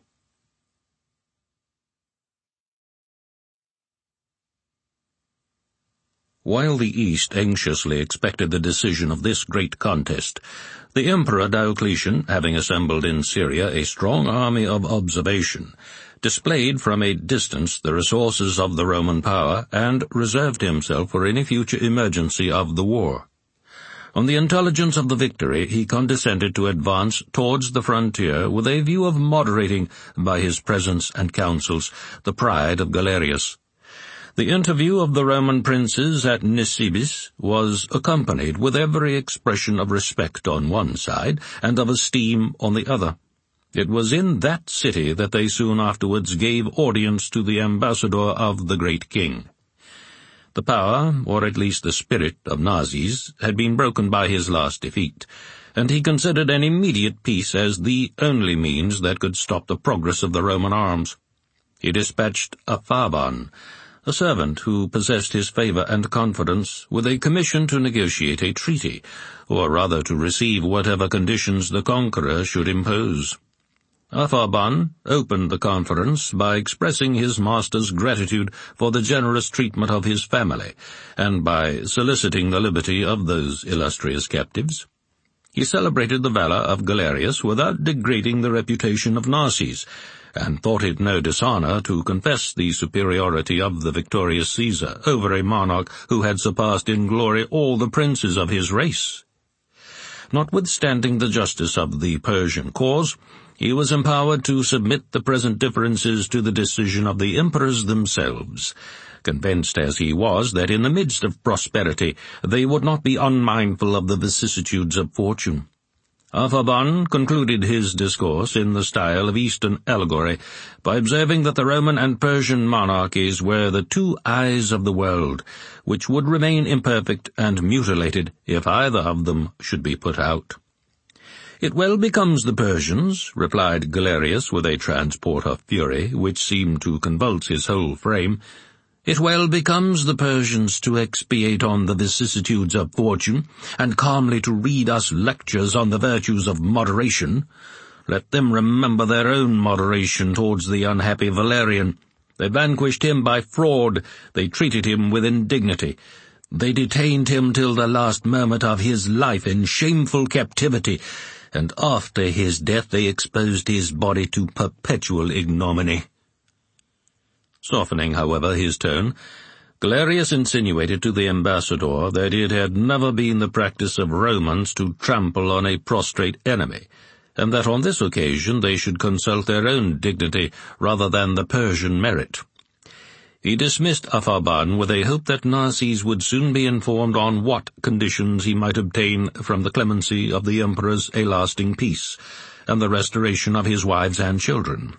While the East anxiously expected the decision of this great contest, the Emperor Diocletian, having assembled in Syria a strong army of observation, displayed from a distance the resources of the Roman power, and reserved himself for any future emergency of the war. On the intelligence of the victory, he condescended to advance towards the frontier with a view of moderating, by his presence and counsels, the pride of Galerius. The interview of the Roman princes at Nisibis was accompanied with every expression of respect on one side, and of esteem on the other. It was in that city that they soon afterwards gave audience to the ambassador of the great king. The power, or at least the spirit, of Narses had been broken by his last defeat, and he considered an immediate peace as the only means that could stop the progress of the Roman arms. He dispatched Apharban, a servant who possessed his favor and confidence, with a commission to negotiate a treaty, or rather to receive whatever conditions the conqueror should impose. Apharban opened the conference by expressing his master's gratitude for the generous treatment of his family, and by soliciting the liberty of those illustrious captives. He celebrated the valor of Galerius without degrading the reputation of Narses, and thought it no dishonor to confess the superiority of the victorious Caesar over a monarch who had surpassed in glory all the princes of his race. Notwithstanding the justice of the Persian cause, he was empowered to submit the present differences to the decision of the emperors themselves, convinced as he was that in the midst of prosperity they would not be unmindful of the vicissitudes of fortune. Apharban concluded his discourse in the style of Eastern allegory by observing that the Roman and Persian monarchies were the two eyes of the world, which would remain imperfect and mutilated if either of them should be put out. "It well becomes the Persians," replied Galerius with a transport of fury which seemed to convulse his whole frame, "it well becomes the Persians to expatiate on the vicissitudes of fortune, and calmly to read us lectures on the virtues of moderation. Let them remember their own moderation towards the unhappy Valerian. They vanquished him by fraud, they treated him with indignity. They detained him till the last moment of his life in shameful captivity, and after his death they exposed his body to perpetual ignominy." Softening, however, his tone, Galerius insinuated to the ambassador that it had never been the practice of Romans to trample on a prostrate enemy, and that on this occasion they should consult their own dignity rather than the Persian merit. He dismissed Apharban with a hope that Narses would soon be informed on what conditions he might obtain from the clemency of the emperors a lasting peace, and the restoration of his wives and children.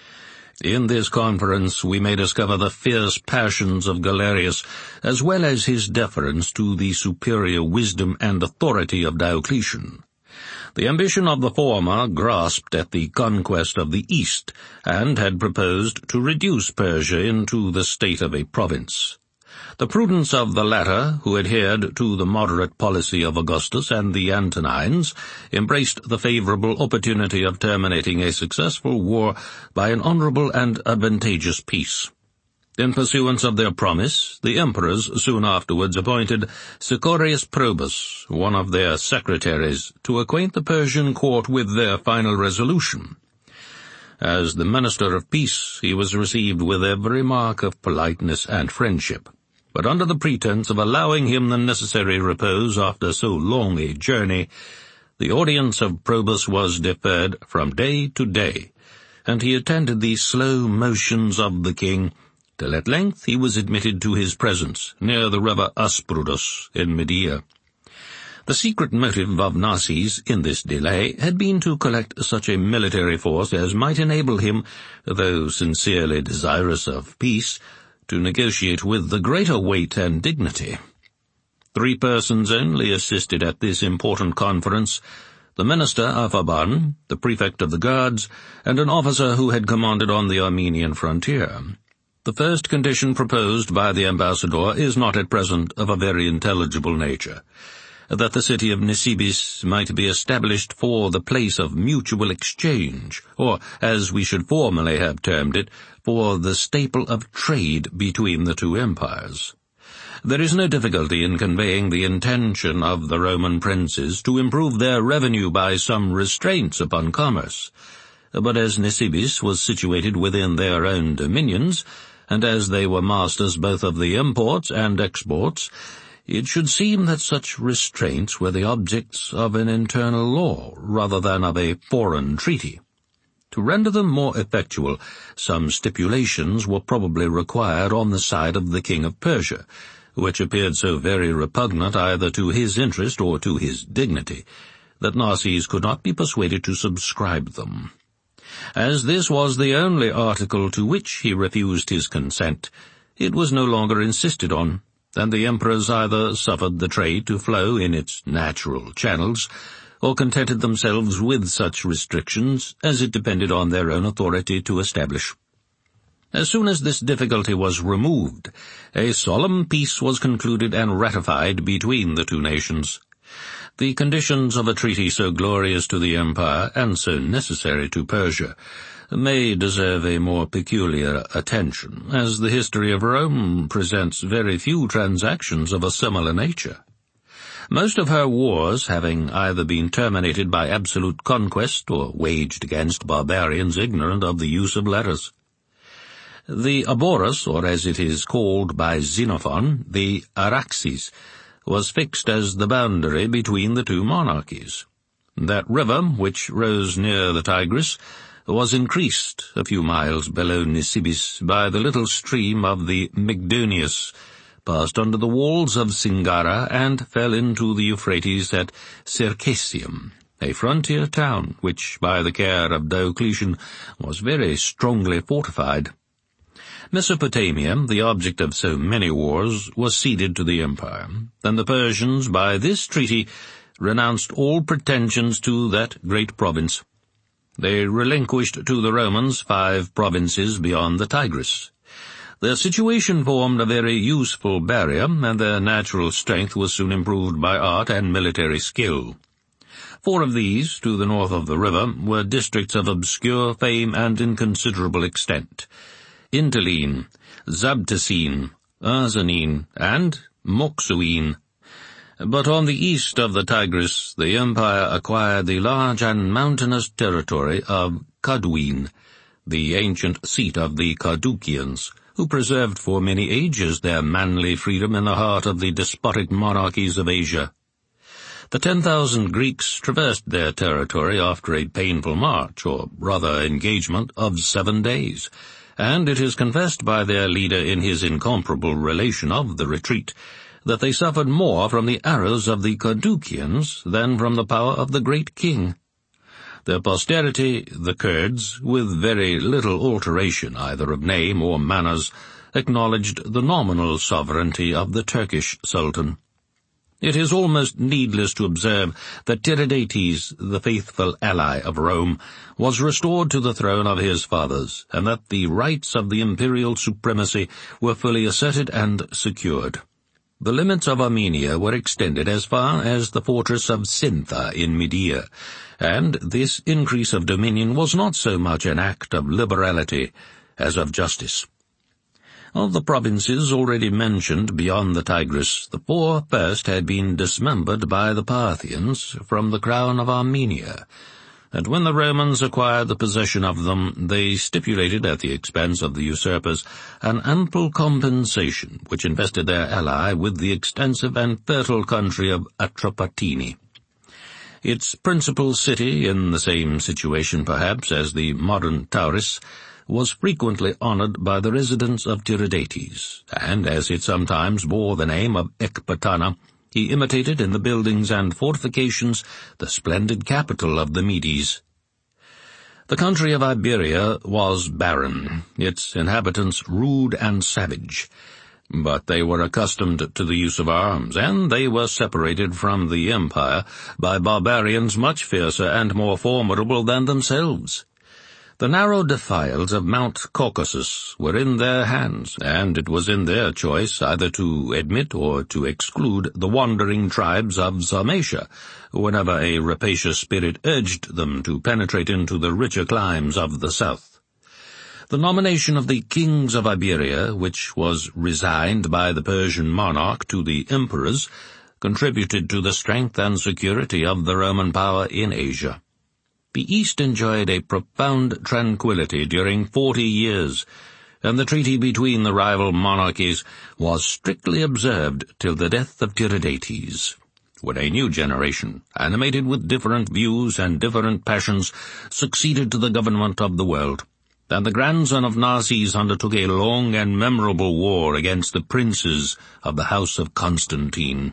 In this conference we may discover the fierce passions of Galerius, as well as his deference to the superior wisdom and authority of Diocletian. The ambition of the former grasped at the conquest of the East, and had proposed to reduce Persia into the state of a province. The prudence of the latter, who adhered to the moderate policy of Augustus and the Antonines, embraced the favorable opportunity of terminating a successful war by an honorable and advantageous peace. In pursuance of their promise, the emperors soon afterwards appointed Sicorius Probus, one of their secretaries, to acquaint the Persian court with their final resolution. As the minister of peace, he was received with every mark of politeness and friendship, but under the pretense of allowing him the necessary repose after so long a journey, the audience of Probus was deferred from day to day, and he attended the slow motions of the king, till at length he was admitted to his presence near the river Asprudus in Media. The secret motive of Narses in this delay had been to collect such a military force as might enable him, though sincerely desirous of peace, to negotiate with the greater weight and dignity. 3 persons only assisted at this important conference: the minister Apharban, the prefect of the guards, and an officer who had commanded on the Armenian frontier. The first condition proposed by the ambassador is not at present of a very intelligible nature, that the city of Nisibis might be established for the place of mutual exchange, or, as we should formerly have termed it, for the staple of trade between the two empires. There is no difficulty in conveying the intention of the Roman princes to improve their revenue by some restraints upon commerce. But as Nisibis was situated within their own dominions, and as they were masters both of the imports and exports, it should seem that such restraints were the objects of an internal law rather than of a foreign treaty. To render them more effectual, some stipulations were probably required on the side of the king of Persia, which appeared so very repugnant either to his interest or to his dignity, that Narses could not be persuaded to subscribe them. As this was the only article to which he refused his consent, it was no longer insisted on, and the emperors either suffered the trade to flow in its natural channels, or contented themselves with such restrictions as it depended on their own authority to establish. As soon as this difficulty was removed, a solemn peace was concluded and ratified between the two nations. The conditions of a treaty so glorious to the empire, and so necessary to Persia, may deserve a more peculiar attention, as the history of Rome presents very few transactions of a similar nature. Most of her wars having either been terminated by absolute conquest or waged against barbarians ignorant of the use of letters. The Aboras, or as it is called by Xenophon, the Araxes, was fixed as the boundary between the two monarchies. That river, which rose near the Tigris, was increased a few miles below Nisibis by the little stream of the Mygdonius, passed under the walls of Singara, and fell into the Euphrates at Circassium, a frontier town which, by the care of Diocletian, was very strongly fortified. Mesopotamia, the object of so many wars, was ceded to the empire, and the Persians, by this treaty, renounced all pretensions to that great province. They relinquished to the Romans 5 provinces beyond the Tigris. Their situation formed a very useful barrier, and their natural strength was soon improved by art and military skill. 4 of these, to the north of the river, were districts of obscure fame and inconsiderable extent: Inteline, Zabtesine, Arzanine, and Moxuine. But on the east of the Tigris, the empire acquired the large and mountainous territory of Cadouin, the ancient seat of the Caducians, who preserved for many ages their manly freedom in the heart of the despotic monarchies of Asia. The 10,000 Greeks traversed their territory after a painful march, or rather engagement, of 7 days, and it is confessed by their leader in his incomparable relation of the retreat that they suffered more from the arrows of the Caducians than from the power of the great king. Their posterity, the Kurds, with very little alteration either of name or manners, acknowledged the nominal sovereignty of the Turkish Sultan. It is almost needless to observe that Tiridates, the faithful ally of Rome, was restored to the throne of his fathers, and that the rights of the imperial supremacy were fully asserted and secured. The limits of Armenia were extended as far as the fortress of Sintha in Media, and this increase of dominion was not so much an act of liberality as of justice. Of the provinces already mentioned beyond the Tigris, the 4 first had been dismembered by the Parthians from the crown of Armenia, and when the Romans acquired the possession of them, they stipulated at the expense of the usurpers an ample compensation which invested their ally with the extensive and fertile country of Atropatene. Its principal city, in the same situation perhaps as the modern Tauris, was frequently honored by the residents of Tiridates, and as it sometimes bore the name of Ecbatana, he imitated in the buildings and fortifications the splendid capital of the Medes. The country of Iberia was barren, its inhabitants rude and savage, but they were accustomed to the use of arms, and they were separated from the empire by barbarians much fiercer and more formidable than themselves. The narrow defiles of Mount Caucasus were in their hands, and it was in their choice either to admit or to exclude the wandering tribes of Sarmatia, whenever a rapacious spirit urged them to penetrate into the richer climes of the south. The nomination of the kings of Iberia, which was resigned by the Persian monarch to the emperors, contributed to the strength and security of the Roman power in Asia. The East enjoyed a profound tranquility during 40 years, and the treaty between the rival monarchies was strictly observed till the death of Tiridates, when a new generation, animated with different views and different passions, succeeded to the government of the world, and the grandson of Narses undertook a long and memorable war against the princes of the house of Constantine.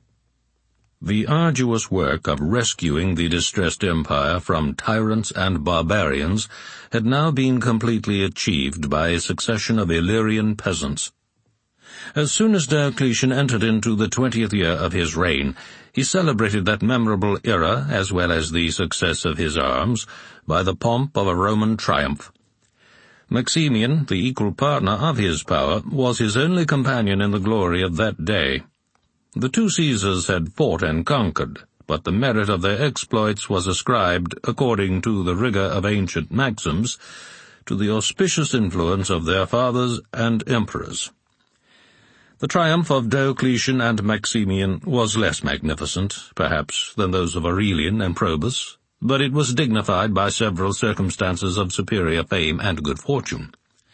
The arduous work of rescuing the distressed empire from tyrants and barbarians had now been completely achieved by a succession of Illyrian peasants. As soon as Diocletian entered into the 20th year of his reign, he celebrated that memorable era, as well as the success of his arms, by the pomp of a Roman triumph. Maximian, the equal partner of his power, was his only companion in the glory of that day. The two Caesars had fought and conquered, but the merit of their exploits was ascribed, according to the rigor of ancient maxims, to the auspicious influence of their fathers and emperors. The triumph of Diocletian and Maximian was less magnificent, perhaps, than those of Aurelian and Probus, but it was dignified by several circumstances of superior fame and good fortune.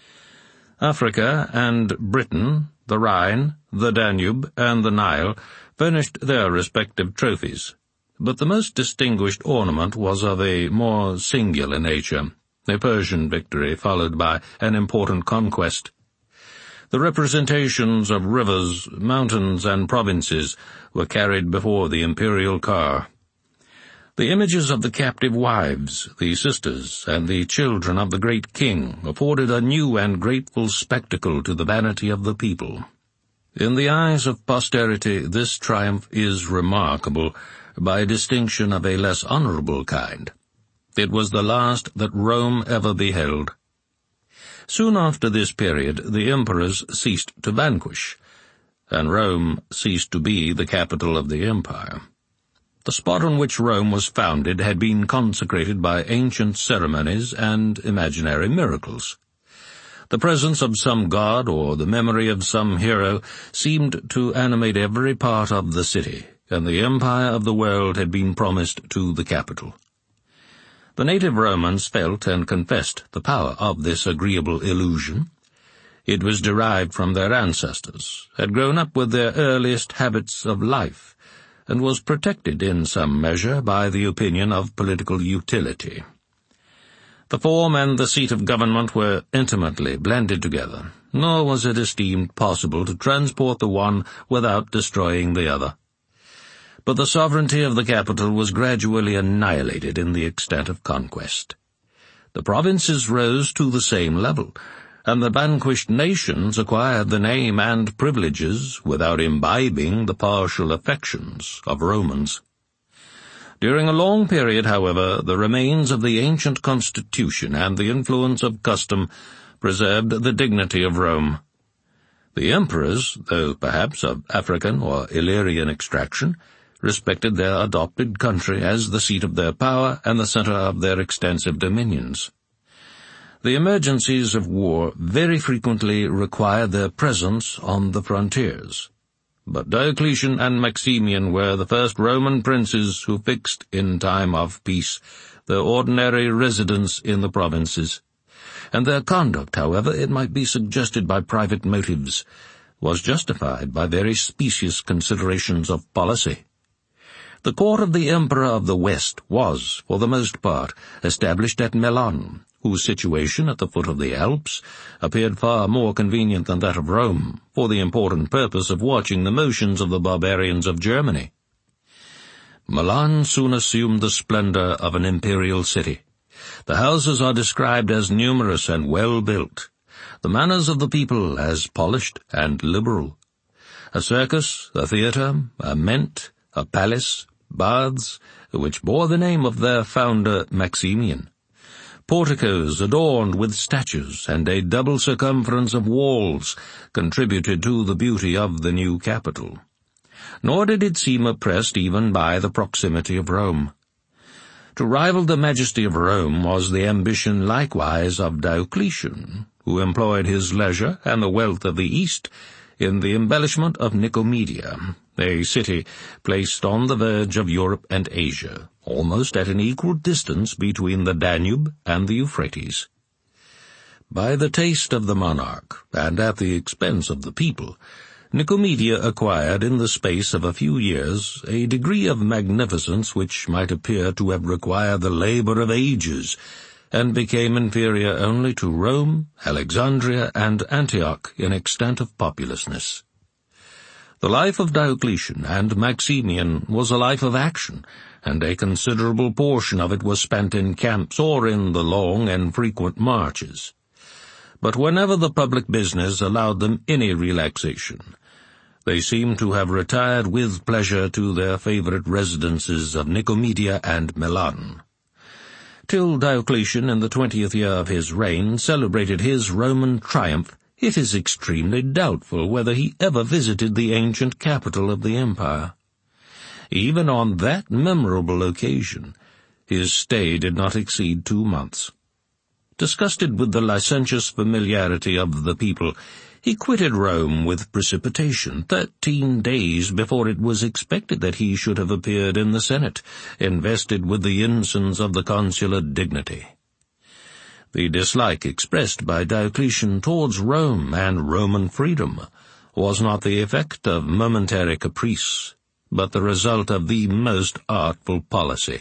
Africa and Britain, the Rhine, the Danube, and the Nile furnished their respective trophies, but the most distinguished ornament was of a more singular nature, a Persian victory followed by an important conquest. The representations of rivers, mountains, and provinces were carried before the imperial car. The images of the captive wives, the sisters, and the children of the great king afforded a new and grateful spectacle to the vanity of the people. In the eyes of posterity, this triumph is remarkable by a distinction of a less honorable kind. It was the last that Rome ever beheld. Soon after this period, the emperors ceased to vanquish, and Rome ceased to be the capital of the empire. The spot on which Rome was founded had been consecrated by ancient ceremonies and imaginary miracles. The presence of some god or the memory of some hero seemed to animate every part of the city, and the empire of the world had been promised to the capital. The native Romans felt and confessed the power of this agreeable illusion. It was derived from their ancestors, had grown up with their earliest habits of life, and was protected in some measure by the opinion of political utility. The form and the seat of government were intimately blended together, nor was it esteemed possible to transport the one without destroying the other. But the sovereignty of the capital was gradually annihilated in the extent of conquest. The provinces rose to the same level, and the vanquished nations acquired the name and privileges without imbibing the partial affections of Romans. During a long period, however, the remains of the ancient constitution and the influence of custom preserved the dignity of Rome. The emperors, though perhaps of African or Illyrian extraction, respected their adopted country as the seat of their power and the center of their extensive dominions. The emergencies of war very frequently required their presence on the frontiers, but Diocletian and Maximian were the first Roman princes who fixed, in time of peace, their ordinary residence in the provinces, and their conduct, however it might be suggested by private motives, was justified by very specious considerations of policy. The court of the Emperor of the West was, for the most part, established at Milan, whose situation at the foot of the Alps appeared far more convenient than that of Rome, for the important purpose of watching the motions of the barbarians of Germany. Milan soon assumed the splendor of an imperial city. The houses are described as numerous and well-built, the manners of the people as polished and liberal. A circus, a theatre, a mint, a palace, baths, which bore the name of their founder Maximian, Porticos adorned with statues and a double circumference of walls contributed to the beauty of the new capital. Nor did it seem oppressed even by the proximity of Rome. To rival the majesty of Rome was the ambition likewise of Diocletian, who employed his leisure and the wealth of the East in the embellishment of Nicomedia, a city placed on the verge of Europe and Asia, almost at an equal distance between the Danube and the Euphrates. By the taste of the monarch, and at the expense of the people, Nicomedia acquired in the space of a few years a degree of magnificence which might appear to have required the labor of ages, and became inferior only to Rome, Alexandria, and Antioch in extent of populousness. The life of Diocletian and Maximian was a life of action, and a considerable portion of it was spent in camps or in the long and frequent marches. But whenever the public business allowed them any relaxation, they seem to have retired with pleasure to their favorite residences of Nicomedia and Milan. Till Diocletian, in the 20th year of his reign, celebrated his Roman triumph, it is extremely doubtful whether he ever visited the ancient capital of the empire. Even on that memorable occasion, his stay did not exceed 2 months. Disgusted with the licentious familiarity of the people, he quitted Rome with precipitation 13 days before it was expected that he should have appeared in the Senate, invested with the ensigns of the consular dignity. The dislike expressed by Diocletian towards Rome and Roman freedom was not the effect of momentary caprice, but the result of the most artful policy.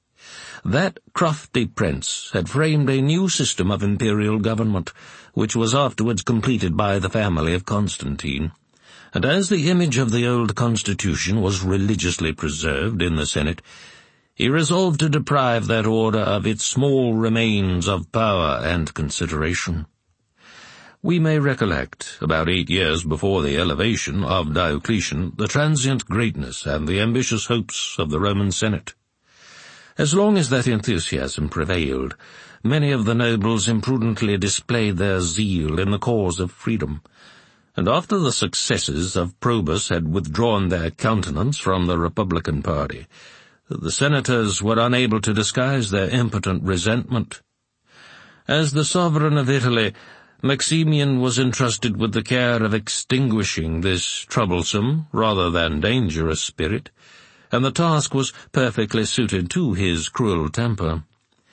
That crafty prince had framed a new system of imperial government, which was afterwards completed by the family of Constantine, and as the image of the old constitution was religiously preserved in the Senate, he resolved to deprive that order of its small remains of power and consideration. We may recollect, about 8 years before the elevation of Diocletian, the transient greatness and the ambitious hopes of the Roman Senate. As long as that enthusiasm prevailed, many of the nobles imprudently displayed their zeal in the cause of freedom, and after the successes of Probus had withdrawn their countenance from the Republican party, the senators were unable to disguise their impotent resentment. As the sovereign of Italy, Maximian was entrusted with the care of extinguishing this troublesome rather than dangerous spirit, and the task was perfectly suited to his cruel temper.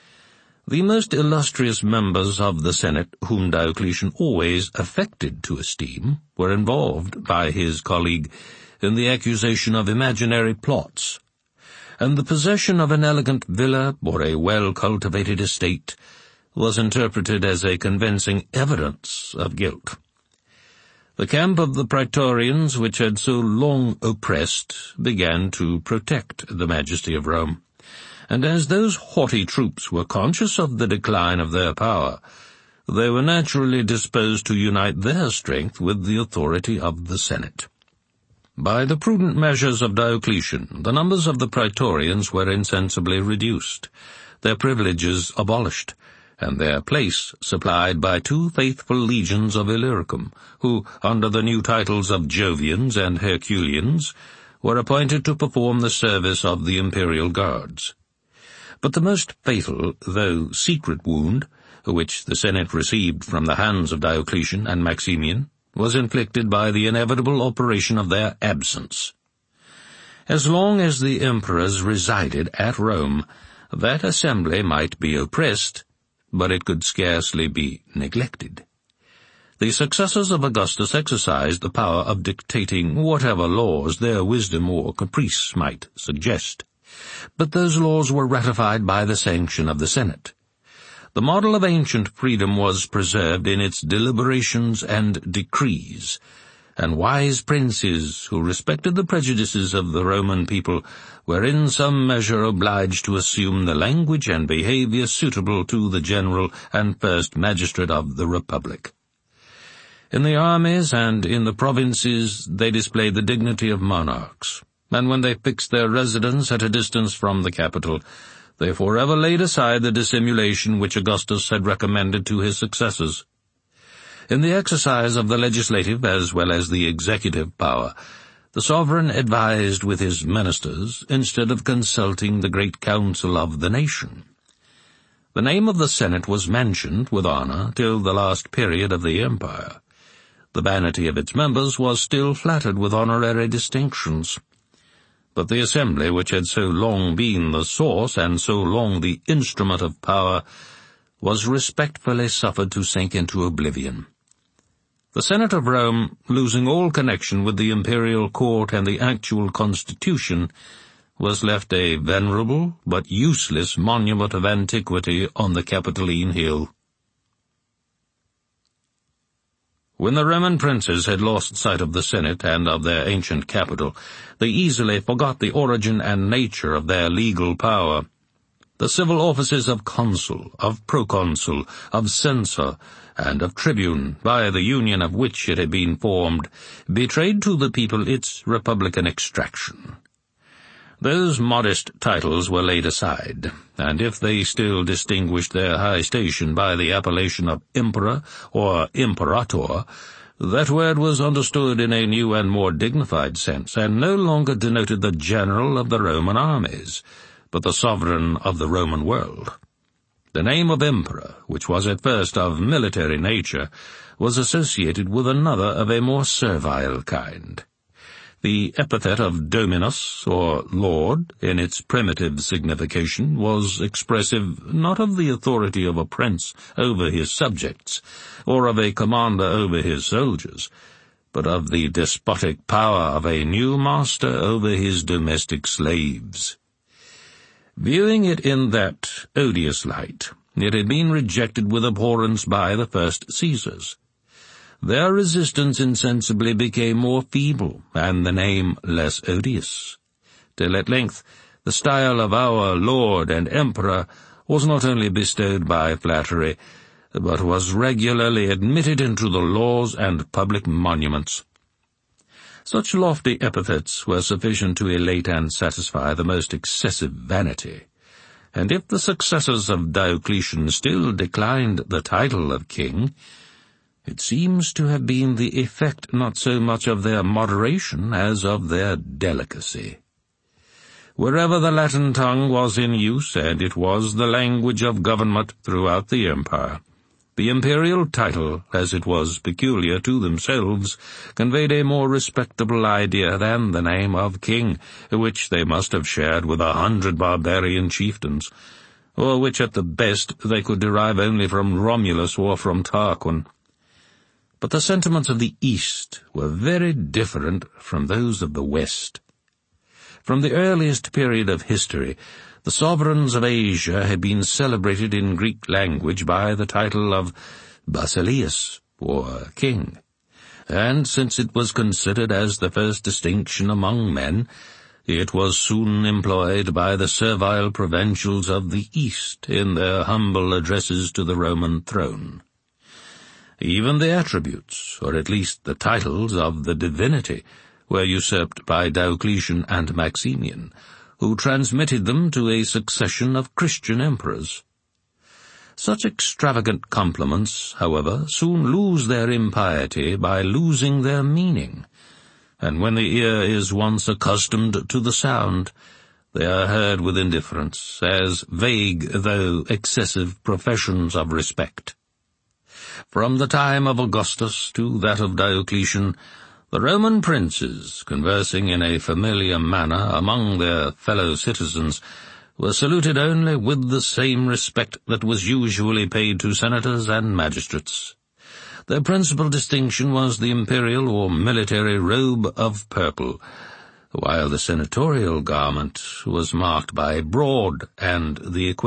The most illustrious members of the Senate, whom Diocletian always affected to esteem, were involved by his colleague in the accusation of imaginary plots, and the possession of an elegant villa or a well-cultivated estate was interpreted as a convincing evidence of guilt. The camp of the Praetorians, which had so long oppressed, began to protect the majesty of Rome, and as those haughty troops were conscious of the decline of their power, they were naturally disposed to unite their strength with the authority of the Senate. By the prudent measures of Diocletian, the numbers of the Praetorians were insensibly reduced, their privileges abolished, and their place supplied by 2 faithful legions of Illyricum, who, under the new titles of Jovians and Herculeans, were appointed to perform the service of the imperial guards. But the most fatal, though secret wound, which the Senate received from the hands of Diocletian and Maximian, was inflicted by the inevitable operation of their absence. As long as the emperors resided at Rome, that assembly might be oppressed, but it could scarcely be neglected. The successors of Augustus exercised the power of dictating whatever laws their wisdom or caprice might suggest, but those laws were ratified by the sanction of the Senate. The model of ancient freedom was preserved in its deliberations and decrees, and wise princes who respected the prejudices of the Roman people were in some measure obliged to assume the language and behavior suitable to the general and first magistrate of the Republic. In the armies and in the provinces they displayed the dignity of monarchs, and when they fixed their residence at a distance from the capital, They forever laid aside the dissimulation which Augustus had recommended to his successors. In the exercise of the legislative as well as the executive power, the sovereign advised with his ministers instead of consulting the great council of the nation. The name of the Senate was mentioned with honor till the last period of the empire. The vanity of its members was still flattered with honorary distinctions. But the assembly, which had so long been the source and so long the instrument of power, was respectfully suffered to sink into oblivion. The Senate of Rome, losing all connection with the imperial court and the actual constitution, was left a venerable but useless monument of antiquity on the Capitoline Hill. When the Roman princes had lost sight of the Senate and of their ancient capital, they easily forgot the origin and nature of their legal power. The civil offices of consul, of proconsul, of censor, and of tribune, by the union of which it had been formed, betrayed to the people its republican extraction. Those modest titles were laid aside, and if they still distinguished their high station by the appellation of emperor or imperator, that word was understood in a new and more dignified sense, and no longer denoted the general of the Roman armies, but the sovereign of the Roman world. The name of emperor, which was at first of military nature, was associated with another of a more servile kind. The epithet of dominus, or lord, in its primitive signification, was expressive not of the authority of a prince over his subjects, or of a commander over his soldiers, but of the despotic power of a new master over his domestic slaves. Viewing it in that odious light, it had been rejected with abhorrence by the first Caesars. Their resistance insensibly became more feeble, and the name less odious, till at length the style of our Lord and Emperor was not only bestowed by flattery, but was regularly admitted into the laws and public monuments. Such lofty epithets were sufficient to elate and satisfy the most excessive vanity, and if the successors of Diocletian still declined the title of king, it seems to have been the effect not so much of their moderation as of their delicacy. Wherever the Latin tongue was in use, and it was the language of government throughout the empire, the imperial title, as it was peculiar to themselves, conveyed a more respectable idea than the name of king, which they must have shared with 100 barbarian chieftains, or which at the best they could derive only from Romulus or from Tarquin. But the sentiments of the East were very different from those of the West. From the earliest period of history, the sovereigns of Asia had been celebrated in Greek language by the title of Basileus, or king, and since it was considered as the first distinction among men, it was soon employed by the servile provincials of the East in their humble addresses to the Roman throne. Even the attributes, or at least the titles of the divinity, were usurped by Diocletian and Maximian, who transmitted them to a succession of Christian emperors. Such extravagant compliments, however, soon lose their impiety by losing their meaning, and when the ear is once accustomed to the sound, they are heard with indifference, as vague though excessive professions of respect. From the time of Augustus to that of Diocletian, the Roman princes, conversing in a familiar manner among their fellow citizens, were saluted only with the same respect that was usually paid to senators and magistrates. Their principal distinction was the imperial or military robe of purple, while the senatorial garment was marked by broad and the